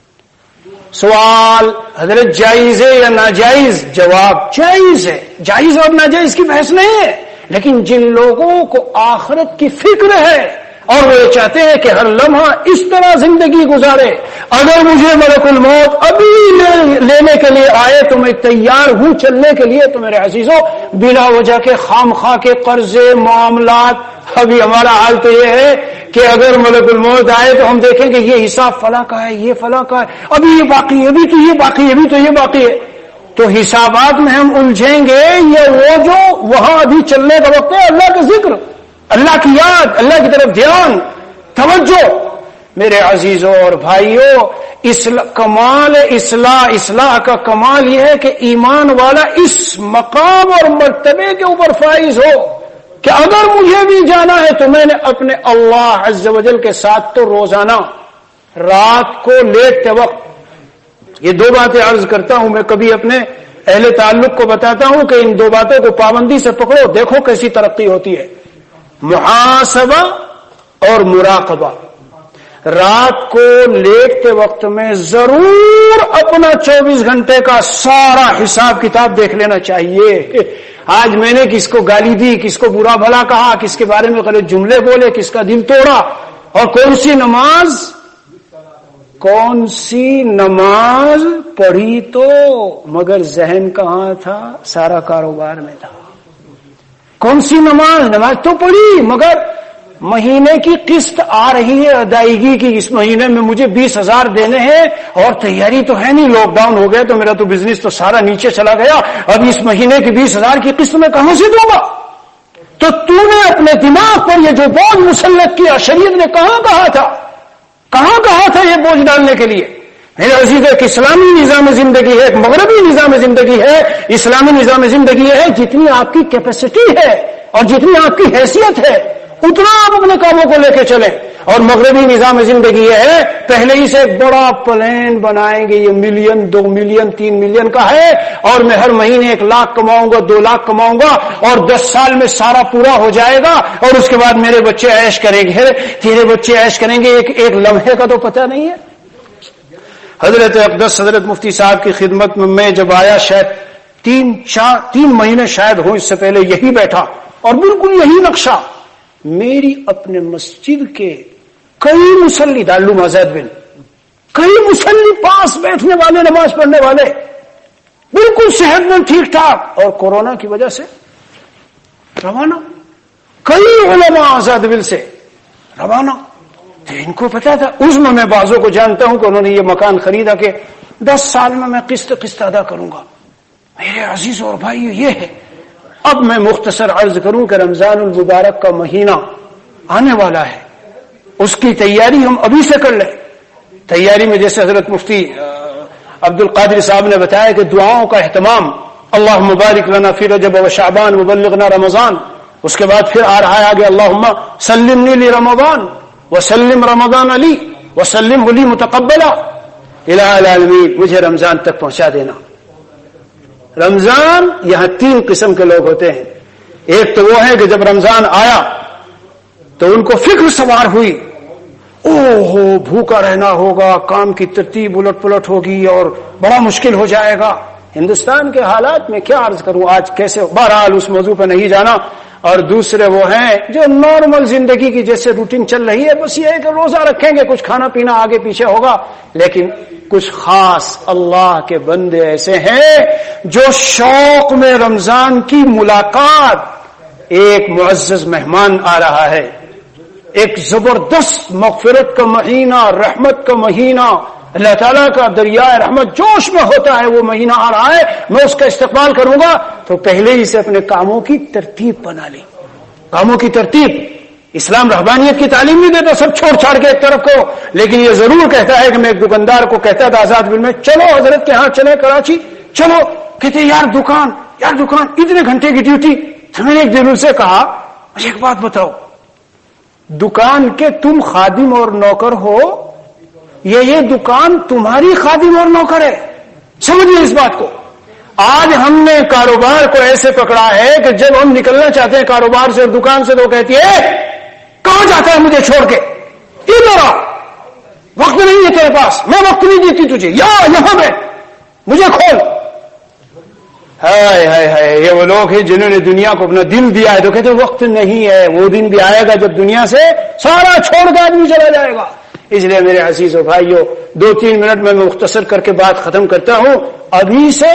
سوال حضرت جائز ہے یا ناجائز؟ جواب جائز ہے، جائز اور ناجائز کی بحث نہیں ہے، لیکن جن لوگوں کو آخرت کی فکر ہے اور وہ یہ چاہتے ہیں کہ ہر لمحہ اس طرح زندگی گزارے، اگر مجھے ملک الموت ابھی لینے کے لیے آئے تو میں تیار ہوں چلنے کے لیے، تو میرے عزیزوں بلا وجہ کے خام خواہ کے قرضے معاملات، ابھی ہمارا حال تو یہ ہے کہ اگر ملک الموت آئے تو ہم دیکھیں کہ یہ حساب فلاں کا ہے، یہ فلاں کا ہے، ابھی یہ باقی ہے، ابھی تو یہ باقی ہے، ابھی تو یہ باقی ہے، تو حسابات میں ہم الجھیں گے یا وہ جو وہاں ابھی چلنے کا وقت ہے، اللہ کا ذکر، اللہ کی یاد، اللہ کی طرف دھیان، توجہ۔ میرے عزیزوں اور بھائیوں، کمال اصلاح کا کمال یہ ہے کہ ایمان والا اس مقام اور مرتبے کے اوپر فائز ہو کہ اگر مجھے بھی جانا ہے تو میں نے اپنے اللہ عز و جل کے ساتھ تو روزانہ رات کو لیٹتے وقت یہ 2 باتیں عرض کرتا ہوں، میں کبھی اپنے اہل تعلق کو بتاتا ہوں کہ ان 2 باتوں کو پابندی سے پکڑو، دیکھو کیسی ترقی ہوتی ہے۔ محاسبہ اور مراقبہ۔ رات کو لیٹتے وقت میں ضرور اپنا 24 گھنٹے کا سارا حساب کتاب دیکھ لینا چاہیے۔ آج میں نے کس کو گالی دی، کس کو برا بھلا کہا، کس کے بارے میں غلط جملے بولے، کس کا دل توڑا، اور کون سی نماز پڑھی تو مگر ذہن کہاں تھا؟ سارا کاروبار میں تھا۔ کون سی نماز تو پڑھی مگر مہینے کی قسط آ رہی ہے ادائیگی کی، اس مہینے میں مجھے 20,000 دینے ہیں اور تیاری تو ہے نہیں، لاک ڈاؤن ہو گیا تو میرا تو بزنس تو سارا نیچے چلا گیا، اب اس مہینے کی 20,000 کی قسط میں کہاں سے دوں گا؟ تو تو نے اپنے دماغ پر یہ جو بوجھ مسلط کیا، شریعت نے کہاں کہا تھا یہ بوجھ ڈالنے کے لیے؟ میرے عزیز، ایک اسلامی نظام زندگی ہے، ایک مغربی نظام زندگی ہے، اسلامی نظام زندگی ہے، جتنی آپ کی کیپیسٹی ہے اور جتنی آپ کی حیثیت ہے اتنا آپ اپنے کاموں کو لے کے چلیں. اور مغربی نظام زندگی یہ ہے پہلے ہی سے ایک بڑا پلان بنائیں گے, یہ 1 ملین 2 ملین 3 ملین کا ہے اور میں ہر مہینے 1 لاکھ کماؤں گا 2 لاکھ کماؤں گا اور 10 سال میں سارا پورا ہو جائے گا اور اس کے بعد میرے بچے عیش کریں گے. تیرے بچے عیش کریں گے ایک لمحے کا تو پتہ نہیں ہے. حضرت اقدس حضرت مفتی صاحب کی خدمت میں جب آیا, شاید 3 مہینے شاید ہو اس سے پہلے یہی بیٹھا اور بالکل یہی نقشہ. میری اپنے مسجد کے کئی مصلی دارالعلوم آزاد بن کئی مصلی پاس بیٹھنے والے نماز پڑھنے والے بالکل صحت مند ٹھیک ٹھاک اور کورونا کی وجہ سے روانہ. کئی علماء آزاد بل سے روانہ. تو ان کو پتا تھا. اس میں بعضوں کو جانتا ہوں کہ انہوں نے یہ مکان خریدا کہ 10 سال میں قسط ادا کروں گا. میرے عزیز اور بھائی یہ ہے. اب میں مختصر عرض کروں کہ رمضان المبارک کا مہینہ آنے والا ہے, اس کی تیاری ہم ابھی سے کر لیں. تیاری میں جیسے حضرت مفتی عبد القادر صاحب نے بتایا کہ دعاؤں کا اہتمام, اللہم بارک لنا فی رجب و شعبان وبلغنا رمضان. اس کے بعد پھر آ رہا ہے آگے اللہم سلمنی لی رمضان وسلم رمضان علی وسلم لی متقبلا الہ العالمین. مجھے رمضان تک پہنچا دینا. رمضان یہاں 3 قسم کے لوگ ہوتے ہیں. ایک تو وہ ہے کہ جب رمضان آیا تو ان کو فکر سوار ہوئی, اوہو بھوکا رہنا ہوگا, کام کی ترتیب الٹ پلٹ ہوگی اور بڑا مشکل ہو جائے گا. ہندوستان کے حالات میں کیا عرض کروں آج کیسے, بہرحال اس موضوع پہ نہیں جانا. اور دوسرے وہ ہیں جو نارمل زندگی کی جیسے روٹین چل رہی ہے, بس یہ ہے کہ روزہ رکھیں گے, کچھ کھانا پینا آگے پیچھے ہوگا. لیکن کچھ خاص اللہ کے بندے ایسے ہیں جو شوق میں رمضان کی ملاقات, ایک معزز مہمان آ رہا ہے, ایک زبردست مغفرت کا مہینہ, رحمت کا مہینہ, اللہ تعالیٰ کا دریائے رحمت جوش میں ہوتا ہے, وہ مہینہ آ رہا ہے, میں اس کا استقبال کروں گا. تو پہلے ہی سے اپنے کاموں کی ترتیب بنا لی. کاموں کی ترتیب. اسلام رہبانیت کی تعلیم نہیں دیتا سب چھوڑ چھاڑ کے ایک طرف کو, لیکن یہ ضرور کہتا ہے کہ میں ایک دکاندار کو کہتا تھا آزاد بل میں, چلو حضرت کے ہاں چلے کراچی چلو. کہتے یار دکان اتنے گھنٹے کی ڈیوٹی. تو میں نے ایک دن سے کہا مجھے ایک بات بتاؤ, دکان کے تم خادم اور نوکر ہو یا یہ دکان تمہاری خادم اور نوکر ہے؟ سمجھیے اس بات کو. آج ہم نے کاروبار کو ایسے پکڑا ہے کہ جب ہم نکلنا چاہتے ہیں کاروبار سے اور دکان سے تو کہتی ہے کہاں جاتا ہے مجھے چھوڑ کے, ادھر آ, وقت نہیں ہے تیرے پاس, میں وقت نہیں دیتی تجھے, یہاں میں مجھے کھول. ہائے ہائے ہائے, یہ وہ لوگ ہیں جنہوں نے دنیا کو اپنا دل دیا ہے تو کہتے وقت نہیں ہے. وہ دن بھی آئے گا جب دنیا سے سارا چھوڑ کے آدمی چلا جائے گا. اس لیے میرے عزیز و بھائیو 2-3 منٹ میں مختصر کر کے بات ختم کرتا ہوں. ابھی سے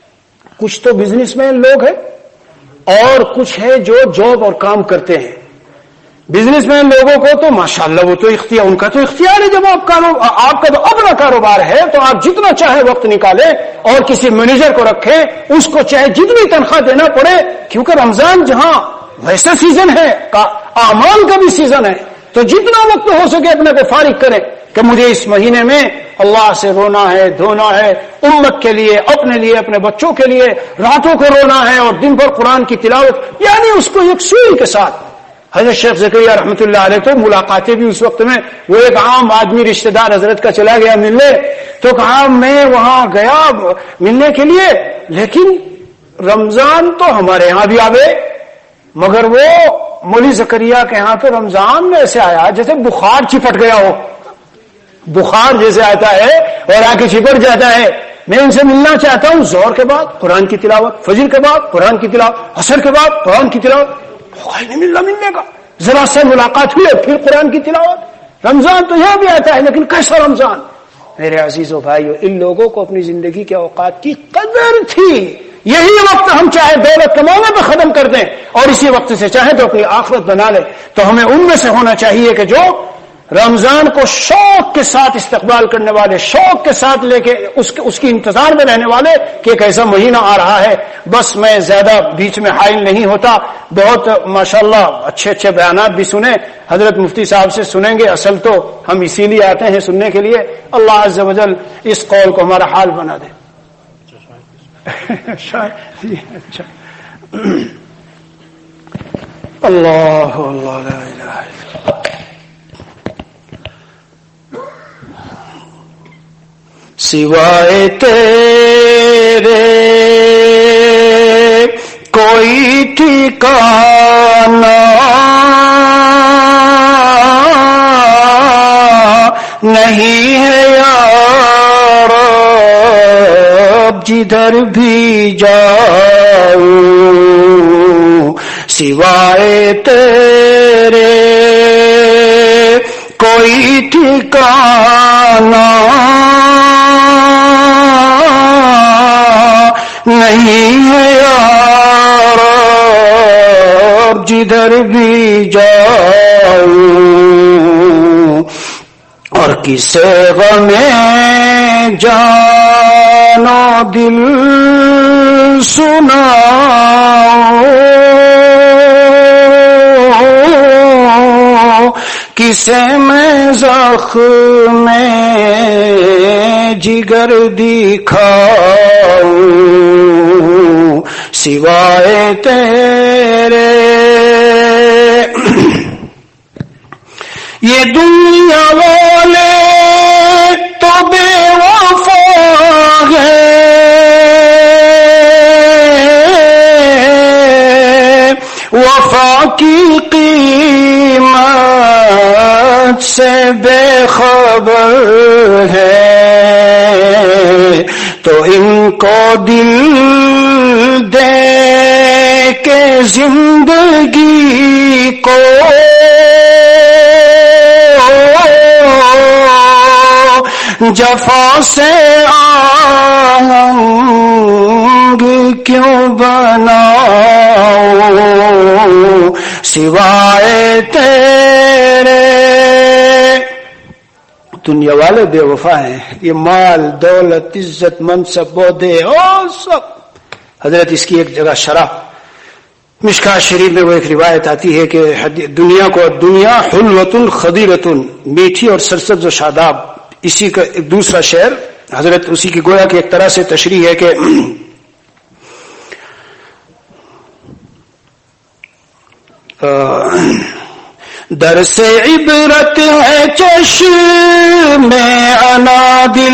کچھ تو بزنس مین لوگ ہیں اور کچھ ہے جو جاب اور کام کرتے ہیں. بزنس مین لوگوں کو تو ماشاءاللہ وہ تو اختیار, ان کا تو اختیار ہے. جب آپ کا تو اپنا کاروبار ہے تو آپ جتنا چاہے وقت نکالیں اور کسی مینیجر کو رکھیں, اس کو چاہے جتنی تنخواہ دینا پڑے, کیونکہ رمضان جہاں ویسا سیزن ہے, اعمال کا بھی سیزن ہے, تو جتنا وقت ہو سکے اپنے کو فارغ کریں کہ مجھے اس مہینے میں اللہ سے رونا ہے, دھونا ہے, امت کے لیے, اپنے لیے, اپنے بچوں کے لیے, راتوں کو رونا ہے اور دن بھر قرآن کی تلاوت. یعنی اس کو یکسوئی کے ساتھ. حضرت شیخ زکریا رحمۃ اللہ علیہ تو ملاقاتیں بھی اس وقت میں, وہ ایک عام آدمی رشتہ دار حضرت کا چلا گیا ملنے, تو کہا میں وہاں گیا ملنے کے لیے, لیکن رمضان تو ہمارے یہاں بھی آوے, مگر وہ مولوی زکریا کے ہاں پہ رمضان میں ایسے آیا جیسے بخار چپٹ گیا ہو. بخار جیسے آتا ہے اور آ کے چپٹ جاتا ہے. میں ان سے ملنا چاہتا ہوں, زہر کے بعد قرآن کی تلاوت, فجر کے بعد قرآن کی تلاوت, عصر کے بعد قرآن کی تلاوت. نہیں ملنے کا, ذرا سے ملاقات ہوئی پھر قرآن کی تلاوت. رمضان تو یہاں بھی آتا ہے, لیکن کیسا رمضان. میرے عزیزو بھائیو, ان لوگوں کو اپنی زندگی کے اوقات کی قدر تھی. یہی وقت ہم چاہے دولت کمانے پہ ختم کر دیں اور اسی وقت سے چاہے تو اپنی آخرت بنا لیں. تو ہمیں ان میں سے ہونا چاہیے کہ جو رمضان کو شوق کے ساتھ استقبال کرنے والے, شوق کے ساتھ لے کے اس کی انتظار میں رہنے والے کہ ایک ایسا مہینہ آ رہا ہے. بس میں زیادہ بیچ میں حائل نہیں ہوتا. بہت ماشاءاللہ اچھے بیانات بھی سنے, حضرت مفتی صاحب سے سنیں گے. اصل تو ہم اسی لیے آتے ہیں سننے کے لیے. اللہ عز و جل اس قول کو ہمارا حال بنا دے. اچھا اللہ اللہ لا الہ الا سوائے تیرے کوئی ٹھکانہ نہیں ہے یار جدھر بھی جاؤں سوائے تیرے کوئی ٹھکانہ نہیں ہے یار جدھر بھی جاؤں اور کسے غم جان و دل سناؤں کسے میں زخم جگر دکھاؤں سوائے تیرے یہ دنیا والے تو بے وفا ہے وفا کی قیمت سے بے خبر ہے تو ان کو دل دے کے زندگی کو جفا سے آہنگ کیوں بناؤں سوائے تیرے دنیا والے بے وفا ہیں یہ مال دولت عزت منصب عہدے اور سب حضرت اس کی ایک جگہ شرح مشکاۃ شریف میں وہ ایک روایت آتی ہے کہ دنیا کو دنیا حلوۃ خضیرۃ میٹھی اور سرسبز و شاداب اسی کا ایک دوسرا شعر حضرت اسی کی گویا کہ ایک طرح سے تشریح ہے کہ در سے عبرت ہے چشم انادل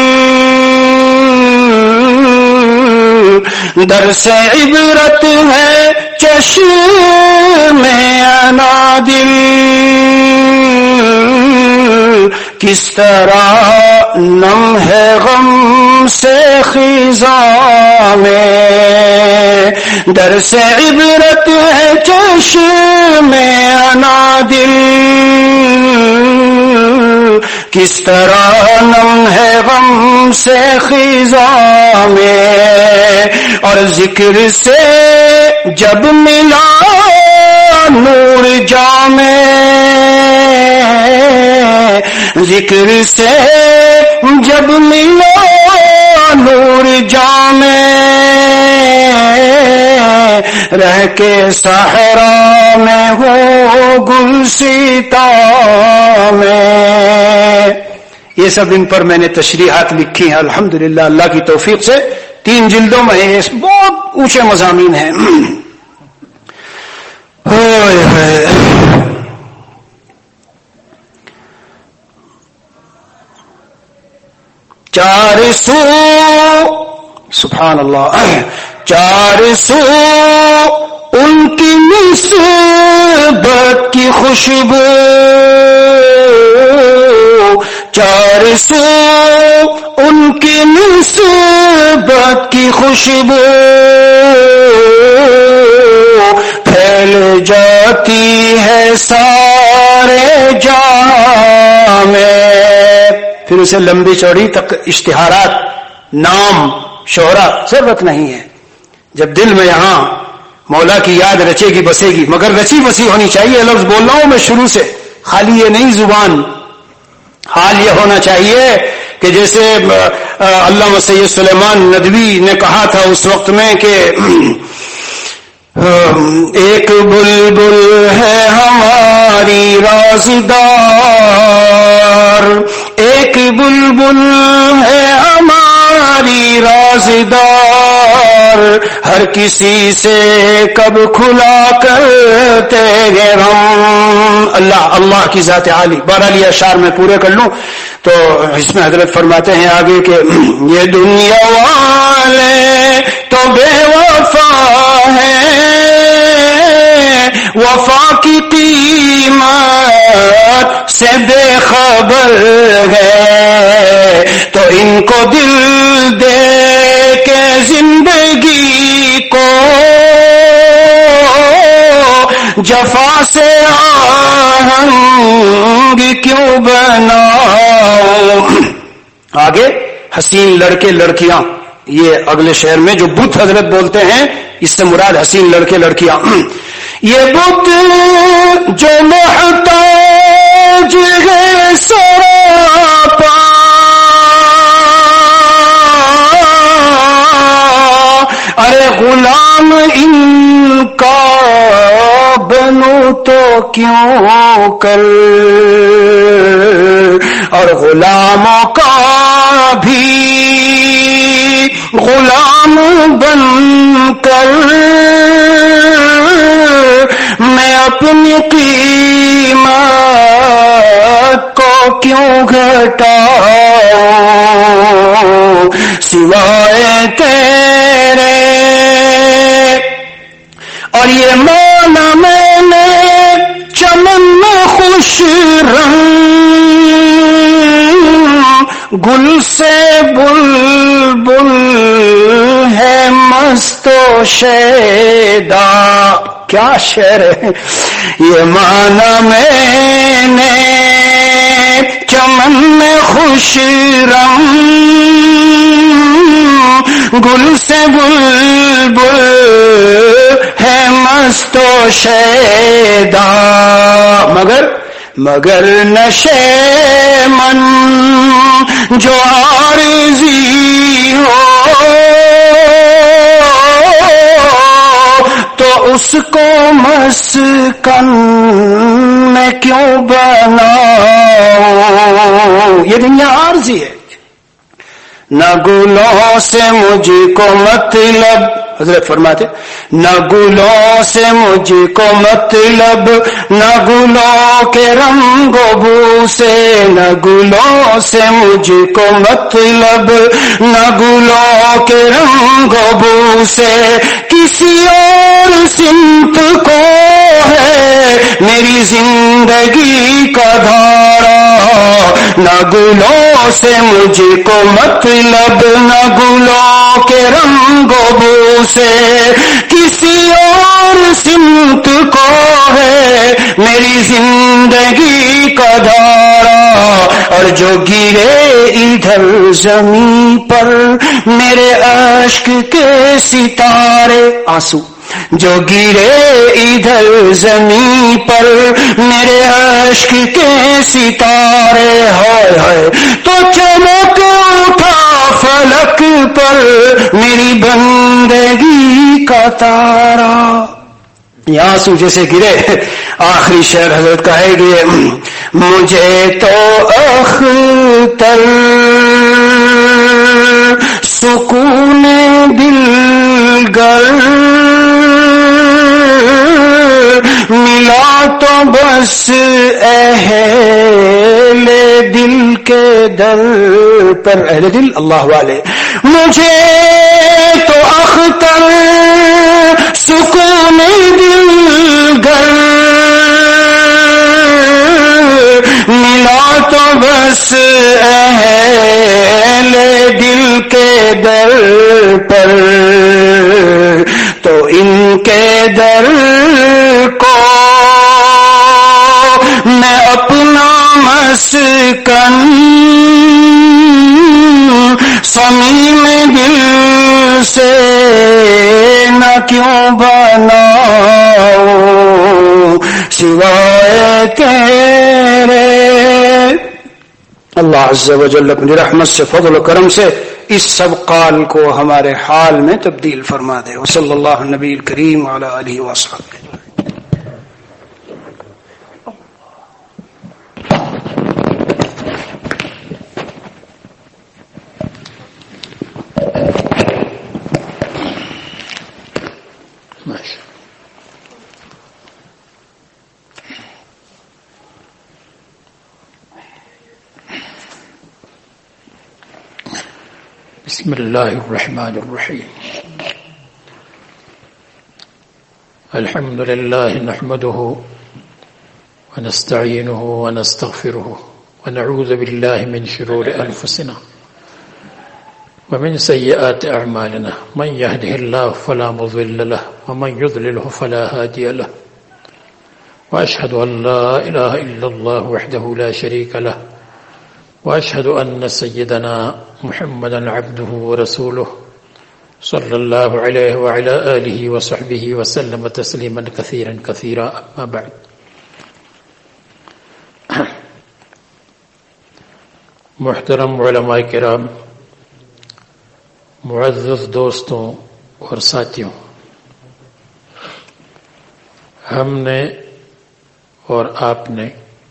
در سے عبرت ہے چشم انادل کس طرح نم ہے غم سے خزاں میں در سے عبرت ہے چشم انادل کس طرح نم ہے غم سے خزاں میں اور ذکر سے جب ملا نور جام ذکر سے جب ملا نور جام رہ کے صحرا میں ہو گلستا میں یہ سب ان پر میں نے تشریحات لکھی ہیں الحمدللہ اللہ کی توفیق سے 3 جلدوں میں بہت اونچے مضامین ہیں چار سو سبحان اللہ 400 ان کی نسبت کی خوشبو 400 ان کی نسبت کی خوشبو پھیل جاتی ہے سارے جہاں میں پھر اسے لمبی چوڑی تک اشتہارات نام شہرت ضرورت نہیں ہے جب دل میں یہاں مولا کی یاد رچے گی بسے گی مگر رچی بسی ہونی چاہیے لفظ بول رہا ہوں میں شروع سے خالی یہ نہیں زبان حال یہ ہونا چاہیے کہ جیسے علامہ سید سلیمان ندوی نے کہا تھا اس وقت میں کہ ایک بلبل ہے ہماری رازدار ایک بلبل ہے ہماری رازدار پر ہر کسی سے کب کھلا کرتے گے ہم. اللہ اللہ کی ذات عالی. 12 اشعار میں پورے کر لوں تو اس میں حضرت فرماتے ہیں آگے کہ یہ دنیا والے تو بے وفا ہے، وفا کی قیمت سے بے خبر ہے، تو ان کو دل دے کے زندگی کو جفا سے آہنگ کیوں بناؤ. آگے حسین لڑکے لڑکیاں، یہ اگلے شعر میں جو بت حضرت بولتے ہیں اس سے مراد حسین لڑکے لڑکیاں. یہ بت جو محتاج ہے سراپا، ارے غلام ان کا بنو تو کیوں کر، اور غلاموں کا بھی غلام بن کر میں اپنی قیمت کو کیوں گھٹاؤں سوائے تیرے. اور یہ مانا میں نے چمن میں خوش رنگ گل سے بلبل ہے مست و شیدا. کیا شعر ہے یہ. مانا میں نے چمن میں خوش رنگ گل سے بلبل ہے مست و شیدا، مگر نشے من جو عارضی ہو تو اس کو مسکن میں کیوں بناؤں. یہ دنیا عارضی ہے. نہ گلوں سے مجھ کو مطلب، حضرت فرماتے نہ گلوں سے مجھ کو مطلب، نہ گلوں کے رنگ و بو سے، نہ گلوں سے مجھ کو مطلب، نہ گلوں کے رنگ و بو سے، کسی اور سمت کو ہے میری زندگی کا دھارا. نہ گلوں سے مجھ کو مطلب، نہ گلوں کے رنگ و بو سے، کسی اور سمت کو ہے میری زندگی کا دھارا. اور جو گرے ادھر زمین پر میرے اشک کے ستارے، آنسو جو گرے ادھر زمین پر میرے اشک کے ستارے، ہائے ہائے تو چمک اٹھا فلک پر میری بندگی کا تارا. یہ آنسو جیسے گرے. آخری شعر حضرت کا ہے کہ مجھے تو اختر سکون دل گر ملا تو بس اہل دل کے در پر. اہل دل اللہ والے. مجھے تو اختر سکون دل گر ملا تو بس اہل دل کے در پر، تو ان کے در کو میں اپنا مسکن صمیم دل سے نہ کیوں بناؤں سوائے تیرے. اللہ عز و جل اپنی رحمت سے، فضل و کرم سے اس سب قال کو ہمارے حال میں تبدیل فرما دے. وصلی اللہ نبی الکریم وعلی آلہ وصحبہ. بسم الله الرحمن الرحيم الحمد لله نحمده ونستعينه ونستغفره ونعوذ بالله من شرور أنفسنا ومن سيئات أعمالنا من يهده الله فلا مضل له ومن يضلله فلا هادي له وأشهد أن لا إله إلا الله وحده لا شريك له وأشهد أن سيدنا محمدا عبده ورسوله صلى الله عليه وعلى آله وصحبه وسلم تسليما كثيرا كثيرا أما بعد محترم علماء کرام، معزز دوستوں اور ساتھیوں، ہم نے اور آپ نے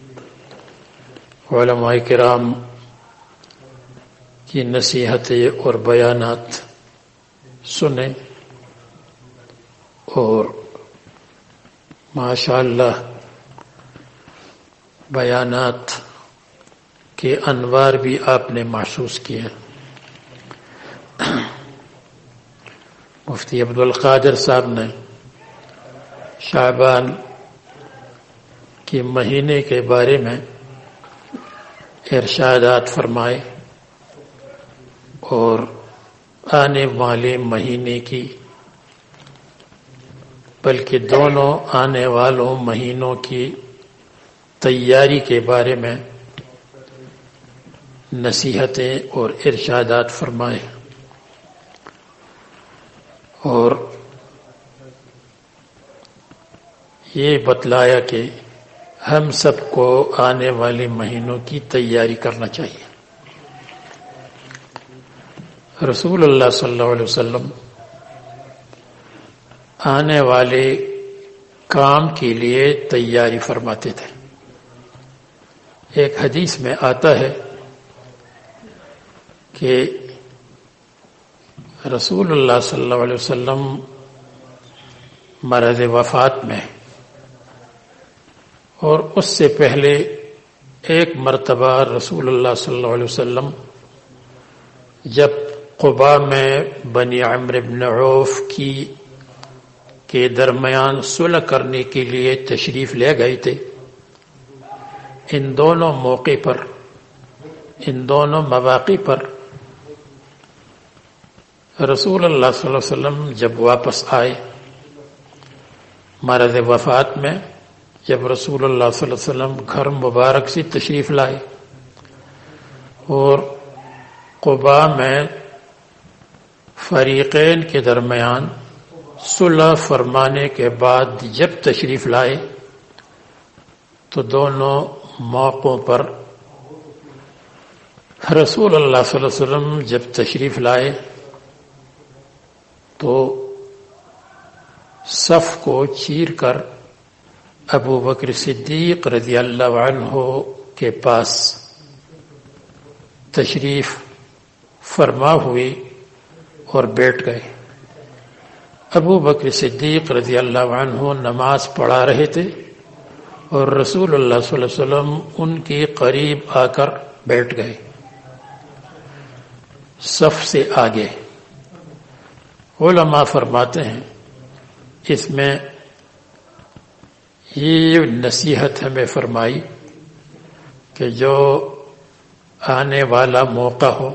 علماء کرام کی نصیحتیں اور بیانات سنے اور ماشاءاللہ بیانات کے انوار بھی آپ نے محسوس کیے۔ مفتی عبدالقادر صاحب نے شعبان کے مہینے کے بارے میں ارشادات فرمائے اور آنے والے مہینے کی بلکہ دونوں آنے والوں مہینوں کی تیاری کے بارے میں نصیحتیں اور ارشادات فرمائے اور یہ بتلایا کہ ہم سب کو آنے والے مہینوں کی تیاری کرنا چاہیے۔ رسول اللہ صلی اللہ علیہ وسلم آنے والے کام کے لیے تیاری فرماتے تھے۔ ایک حدیث میں آتا ہے کہ رسول اللہ صلی اللہ علیہ وسلم مرض وفات میں اور اس سے پہلے ایک مرتبہ رسول اللہ صلی اللہ علیہ وسلم جب قباء میں بنی عمرو بن عوف کے درمیان صلح کرنے کے لیے تشریف لے گئے تھے، ان دونوں موقع پر، ان دونوں مواقع پر رسول اللہ صلی اللہ علیہ وسلم جب واپس آئے مرض وفات میں، جب رسول اللہ صلی اللہ علیہ وسلم گھر مبارک سے تشریف لائے اور قباء میں فریقین کے درمیان صلح فرمانے کے بعد جب تشریف لائے تو دونوں موقعوں پر رسول اللہ صلی اللہ علیہ وسلم جب تشریف لائے تو صف کو چیر کر ابو بکر صدیق رضی اللہ عنہ کے پاس تشریف فرما ہوئے اور بیٹھ گئے۔ ابو بکر صدیق رضی اللہ عنہ نماز پڑھا رہے تھے اور رسول اللہ صلی اللہ علیہ وسلم ان کے قریب آ کر بیٹھ گئے صف سے آگے۔ علماء فرماتے ہیں اس میں یہ نصیحت ہمیں فرمائی کہ جو آنے والا موقع ہو،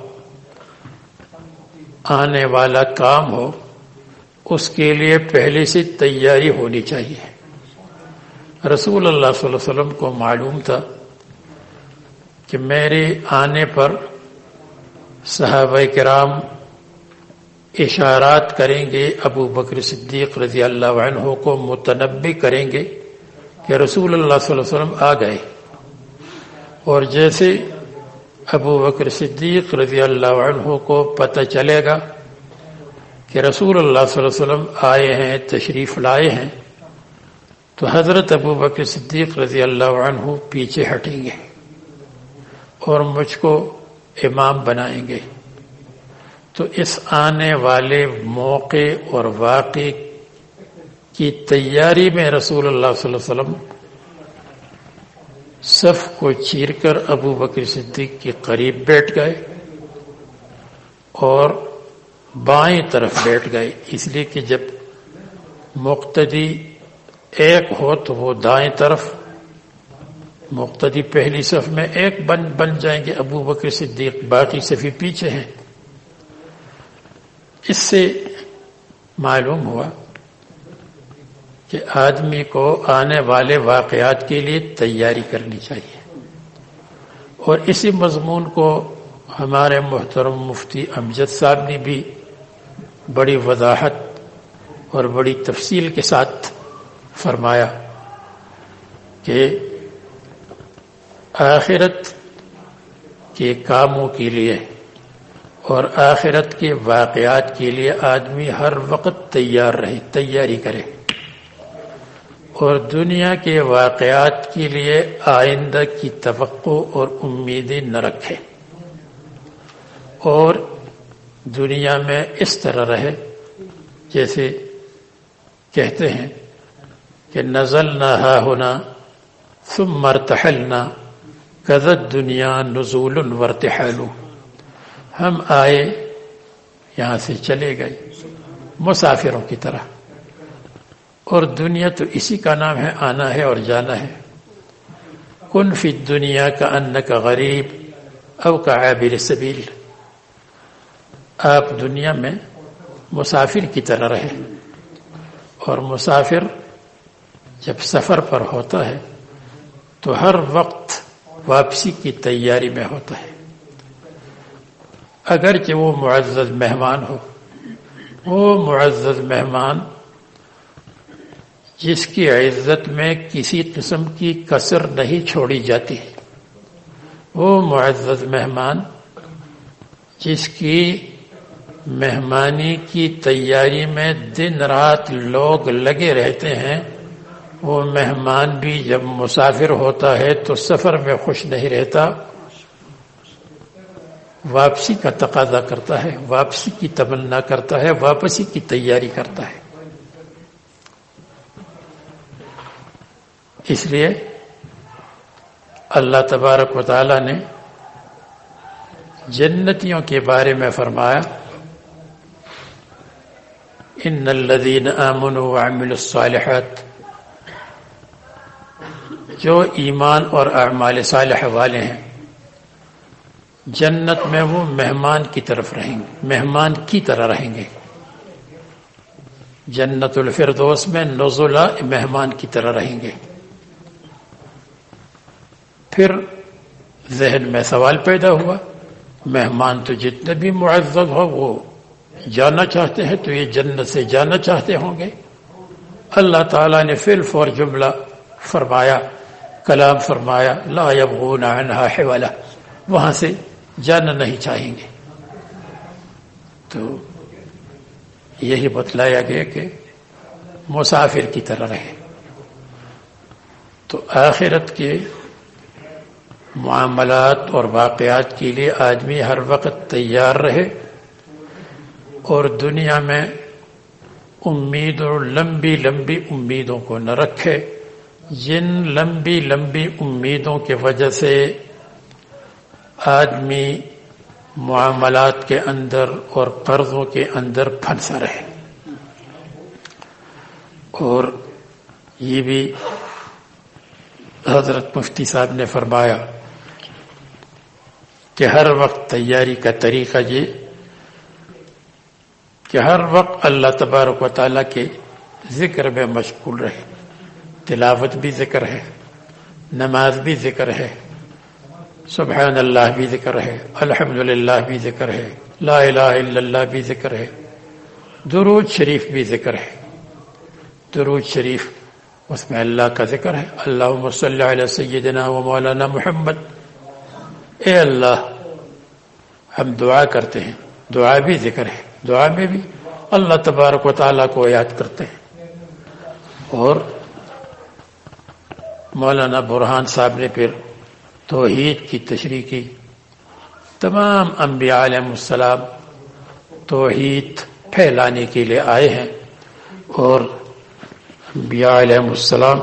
آنے والا کام ہو، اس کے لیے پہلے سے تیاری ہونی چاہیے۔ رسول اللہ صلی اللہ علیہ وسلم کو معلوم تھا کہ میرے آنے پر صحابہ کرام اشارات کریں گے، ابو بکر صدیق رضی اللہ عنہ کو متنبہ کریں گے کہ رسول اللہ صلی اللہ علیہ وسلم آ گئے، اور جیسے ابو بکر صدیق رضی اللہ عنہ کو پتہ چلے گا کہ رسول اللہ صلی اللہ علیہ وسلم آئے ہیں، تشریف لائے ہیں، تو حضرت ابو بکر صدیق رضی اللہ عنہ پیچھے ہٹیں گے اور مجھ کو امام بنائیں گے۔ تو اس آنے والے موقع اور واقع کی تیاری میں رسول اللہ صلی اللہ علیہ وسلم صف کو چیر کر ابو بکر صدیق کے قریب بیٹھ گئے اور بائیں طرف بیٹھ گئے، اس لیے کہ جب مقتدی ایک ہو تو وہ دائیں طرف، مقتدی پہلی صف میں ایک بن جائیں گے، ابو بکر صدیق باقی صفی پیچھے ہیں۔ اس سے معلوم ہوا کہ آدمی کو آنے والے واقعات کے لیے تیاری کرنی چاہیے، اور اسی مضمون کو ہمارے محترم مفتی امجد صاحب نے بھی بڑی وضاحت اور بڑی تفصیل کے ساتھ فرمایا کہ آخرت کے کاموں کے لیے اور آخرت کے واقعات کے لیے آدمی ہر وقت تیار رہے، تیاری کرے، اور دنیا کے واقعات کے لیے آئندہ کی توقع اور امیدیں نہ رکھے، اور دنیا میں اس طرح رہے جیسے کہتے ہیں کہ نزلنا ہاہنا ثم ارتحلنا کذا الدنیا نزول وارتحال، ہم آئے یہاں سے چلے گئے مسافروں کی طرح، اور دنیا تو اسی کا نام ہے، آنا ہے اور جانا ہے۔ کن فی الدنیا کأنک غریب او کعابر السبیل، آپ دنیا میں مسافر کی طرح رہے، اور مسافر جب سفر پر ہوتا ہے تو ہر وقت واپسی کی تیاری میں ہوتا ہے، اگرچہ وہ معزز مہمان ہو، وہ معزز مہمان جس کی عزت میں کسی قسم کی کسر نہیں چھوڑی جاتی، وہ معزز مہمان جس کی مہمانی کی تیاری میں دن رات لوگ لگے رہتے ہیں، وہ مہمان بھی جب مسافر ہوتا ہے تو سفر میں خوش نہیں رہتا، واپسی کا تقاضا کرتا ہے، واپسی کی تمنا کرتا ہے، واپسی کی تیاری کرتا ہے۔ اس لیے اللہ تبارک و تعالی نے جنتیوں کے بارے میں فرمایا ان الذین آمنوا وعملوا الصالحات، جو ایمان اور اعمال صالح والے ہیں جنت میں وہ مہمان کی طرف رہیں گے، مہمان کی طرح رہیں گے۔ جنت الفردوس میں نزلا مہمان کی طرح رہیں گے۔ پھر ذہن میں سوال پیدا ہوا، مہمان تو جتنے بھی معزز ہو وہ جانا چاہتے ہیں تو یہ جنت سے جانا چاہتے ہوں گے۔ اللہ تعالیٰ نے فی الفور جملہ فرمایا، کلام فرمایا، لا یبغون عنہا حولا، وہاں سے جانا نہیں چاہیں گے۔ تو یہی بتلایا گیا کہ مسافر کی طرح رہے۔ تو آخرت کے معاملات اور واقعات کے لیے آدمی ہر وقت تیار رہے، اور دنیا میں امید اور لمبی لمبی امیدوں کو نہ رکھے، جن لمبی لمبی امیدوں کی وجہ سے آدمی معاملات کے اندر اور قرضوں کے اندر پھنسا رہے۔ اور یہ بھی حضرت مفتی صاحب نے فرمایا کہ ہر وقت تیاری کا طریقہ یہ کہ ہر وقت اللہ تبارک و تعالیٰ کے ذکر میں مشغول رہے، تلاوت بھی ذکر ہے، نماز بھی ذکر ہے، سبحان اللہ بھی ذکر ہے، الحمدللہ بھی ذکر ہے، لا الہ الا اللہ بھی ذکر ہے، درود شریف بھی ذکر ہے۔ درود شریف اس میں اللہ کا ذکر ہے، اللہم صلی علی سیدنا و مولانا محمد۔ اے اللہ، ہم دعا کرتے ہیں، دعا بھی ذکر ہے، دعا میں بھی اللہ تبارک و تعالیٰ کو یاد کرتے ہیں۔ اور مولانا برہان صاحب نے پھر توحید کی تشریح کی، تمام انبیاء علیہ السلام توحید پھیلانے کے لیے آئے ہیں، اور انبیاء علیہ السلام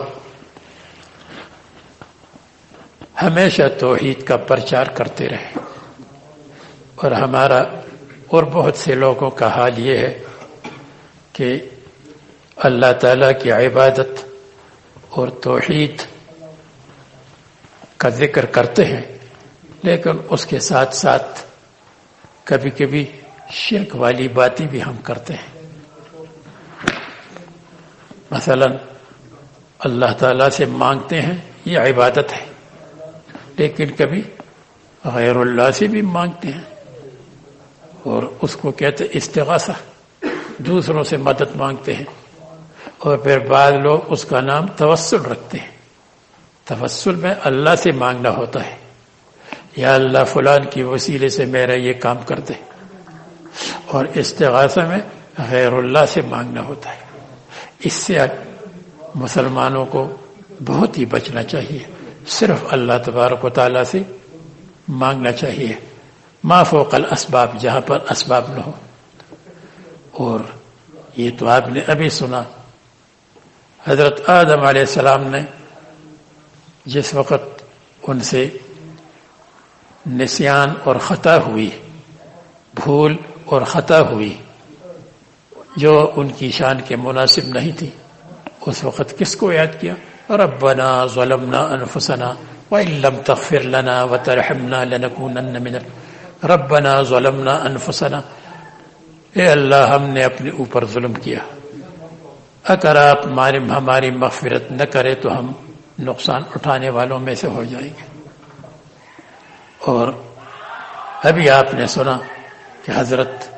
ہمیشہ توحید کا پرچار کرتے رہے، اور ہمارا اور بہت سے لوگوں کا حال یہ ہے کہ اللہ تعالیٰ کی عبادت اور توحید کا ذکر کرتے ہیں، لیکن اس کے ساتھ ساتھ کبھی کبھی شرک والی باتیں بھی ہم کرتے ہیں۔ مثلا اللہ تعالیٰ سے مانگتے ہیں، یہ عبادت ہے، لیکن کبھی غیر اللہ سے بھی مانگتے ہیں اور اس کو کہتے ہیں استغاثہ، دوسروں سے مدد مانگتے ہیں۔ اور پھر بعض لوگ اس کا نام توسل رکھتے ہیں۔ توسل میں اللہ سے مانگنا ہوتا ہے، یا اللہ فلان کی وسیلے سے میرا یہ کام کر دے، اور استغاثہ میں غیر اللہ سے مانگنا ہوتا ہے۔ اس سے مسلمانوں کو بہت ہی بچنا چاہیے، صرف اللہ تبارک و تعالیٰ سے مانگنا چاہیے، ما فوق الاسباب، جہاں پر اسباب نہ ہو۔ اور یہ تو آپ نے ابھی سنا، حضرت آدم علیہ السلام نے جس وقت ان سے نسیان اور خطا ہوئی، بھول اور خطا ہوئی، جو ان کی شان کے مناسب نہیں تھی، اس وقت کس کو یاد کیا؟ ربنا ظلمنا انفسنا وان لم تغفر لنا وترحمنا لنكونن من ربنا ظلمنا انفسنا، اے اللہ ہم نے اپنے اوپر ظلم کیا، اگر آپ ہماری مغفرت نہ کرے تو ہم نقصان اٹھانے والوں میں سے ہو جائیں گے۔ اور ابھی آپ نے سنا کہ حضرت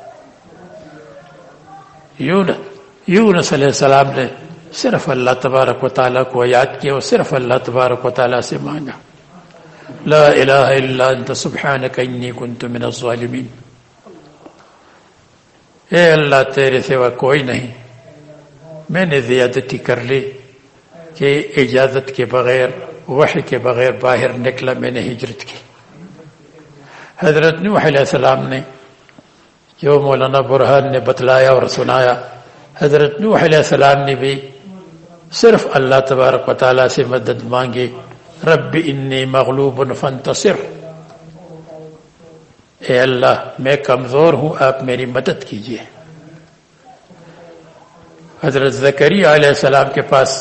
یونس علیہ السلام نے صرف اللہ تبارک و تعالیٰ کو یاد کیا اور صرف اللہ تبارک و تعالیٰ سے مانگا، لا الہ الا انت سبحانک انی کنت من الظالمین، اے اللہ تیرے سوا کوئی نہیں، میں نے زیادتی کر لی کہ اجازت کے بغیر، وحی کے بغیر باہر نکلا، میں نے ہجرت کی۔ حضرت نوح علیہ السلام نے جو مولانا برہان نے بتلایا اور سنایا، حضرت نوح علیہ السلام نے بھی صرف اللہ تبارک و تعالیٰ سے مدد مانگی، رب انی مغلوب فانتصر، اے اللہ میں کمزور ہوں، آپ میری مدد کیجیے۔ حضرت زکریا علیہ السلام کے پاس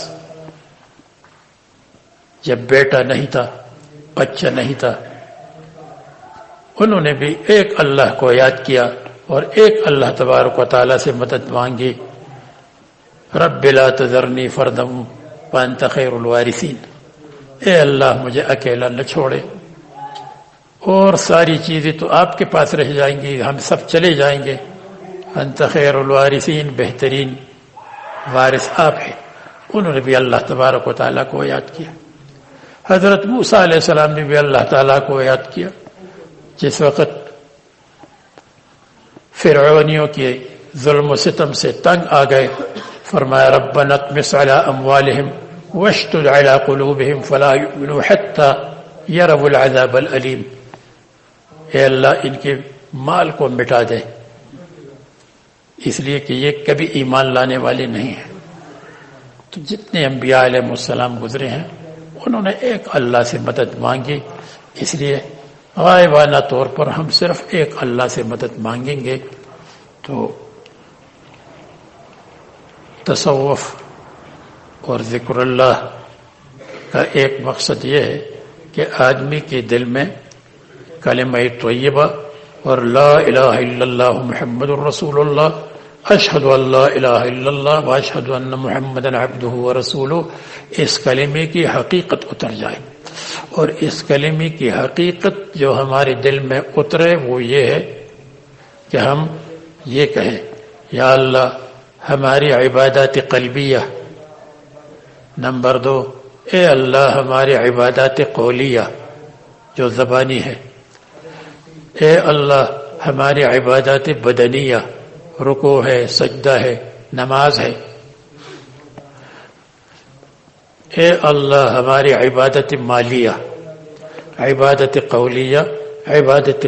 جب بیٹا نہیں تھا، بچہ نہیں تھا، انہوں نے بھی ایک اللہ کو یاد کیا اور ایک اللہ تبارک و تعالیٰ سے مدد مانگی، رب لا تذرنی فردا وانت خیر الوارثین، اے اللہ مجھے اکیلا نہ چھوڑے، اور ساری چیزیں تو آپ کے پاس رہ جائیں گی، ہم سب چلے جائیں گے، انت خیر الوارثین، بہترین وارث آپ ہیں۔ انہوں نے بھی اللہ تبارک و تعالیٰ کو یاد کیا۔ حضرت موسیٰ علیہ السلام نے بھی اللہ تعالیٰ کو یاد کیا، جس وقت فرعونیوں کے ظلم و ستم سے تنگ آ گئے، فرمایا ربنا اطمس علی اموالہم واشتد علی قلوبہم فلا یؤمنوا حتی یروا العذاب العلیم، اے اللہ ان کے مال کو مٹا دے، اس لیے کہ یہ کبھی ایمان لانے والے نہیں ہیں۔ تو جتنے انبیاء علیہ السلام گزرے ہیں انہوں نے ایک اللہ سے مدد مانگی، اس لیے غائبانہ طور پر ہم صرف ایک اللہ سے مدد مانگیں گے۔ تو تصوف اور ذکر اللہ کا ایک مقصد یہ ہے کہ آدمی کے دل میں کلمہ طیبہ اور لا الہ الا اللہ محمد الرسول اللہ، اشہد ان لا الہ الا اللہ واشہد ان محمدا عبدہ ورسولہ، اس کلمے کی حقیقت اتر جائے۔ اور اس کلمے کی حقیقت جو ہمارے دل میں اترے وہ یہ ہے کہ ہم یہ کہیں، یا اللہ ہماری عبادات قلبیہ، نمبر 2 اے اللہ ہماری عبادات قولیہ جو زبانی ہے، اے اللہ ہماری عبادات بدنیہ، رکوع ہے، سجدہ ہے، نماز ہے، اے اللہ ہماری عبادت مالیہ، عبادت قولیہ، عبادت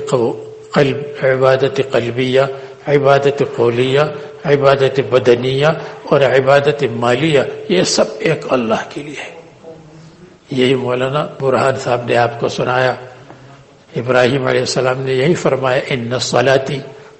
قلبیہ، عبادت قولیہ، عبادت بدنیہ اور عبادت مالیہ، یہ سب ایک اللہ کے لیے ہے۔ یہی مولانا برہان صاحب نے آپ کو سنایا، ابراہیم علیہ السلام نے یہی فرمایا، ان صلاتی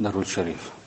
درود شریف.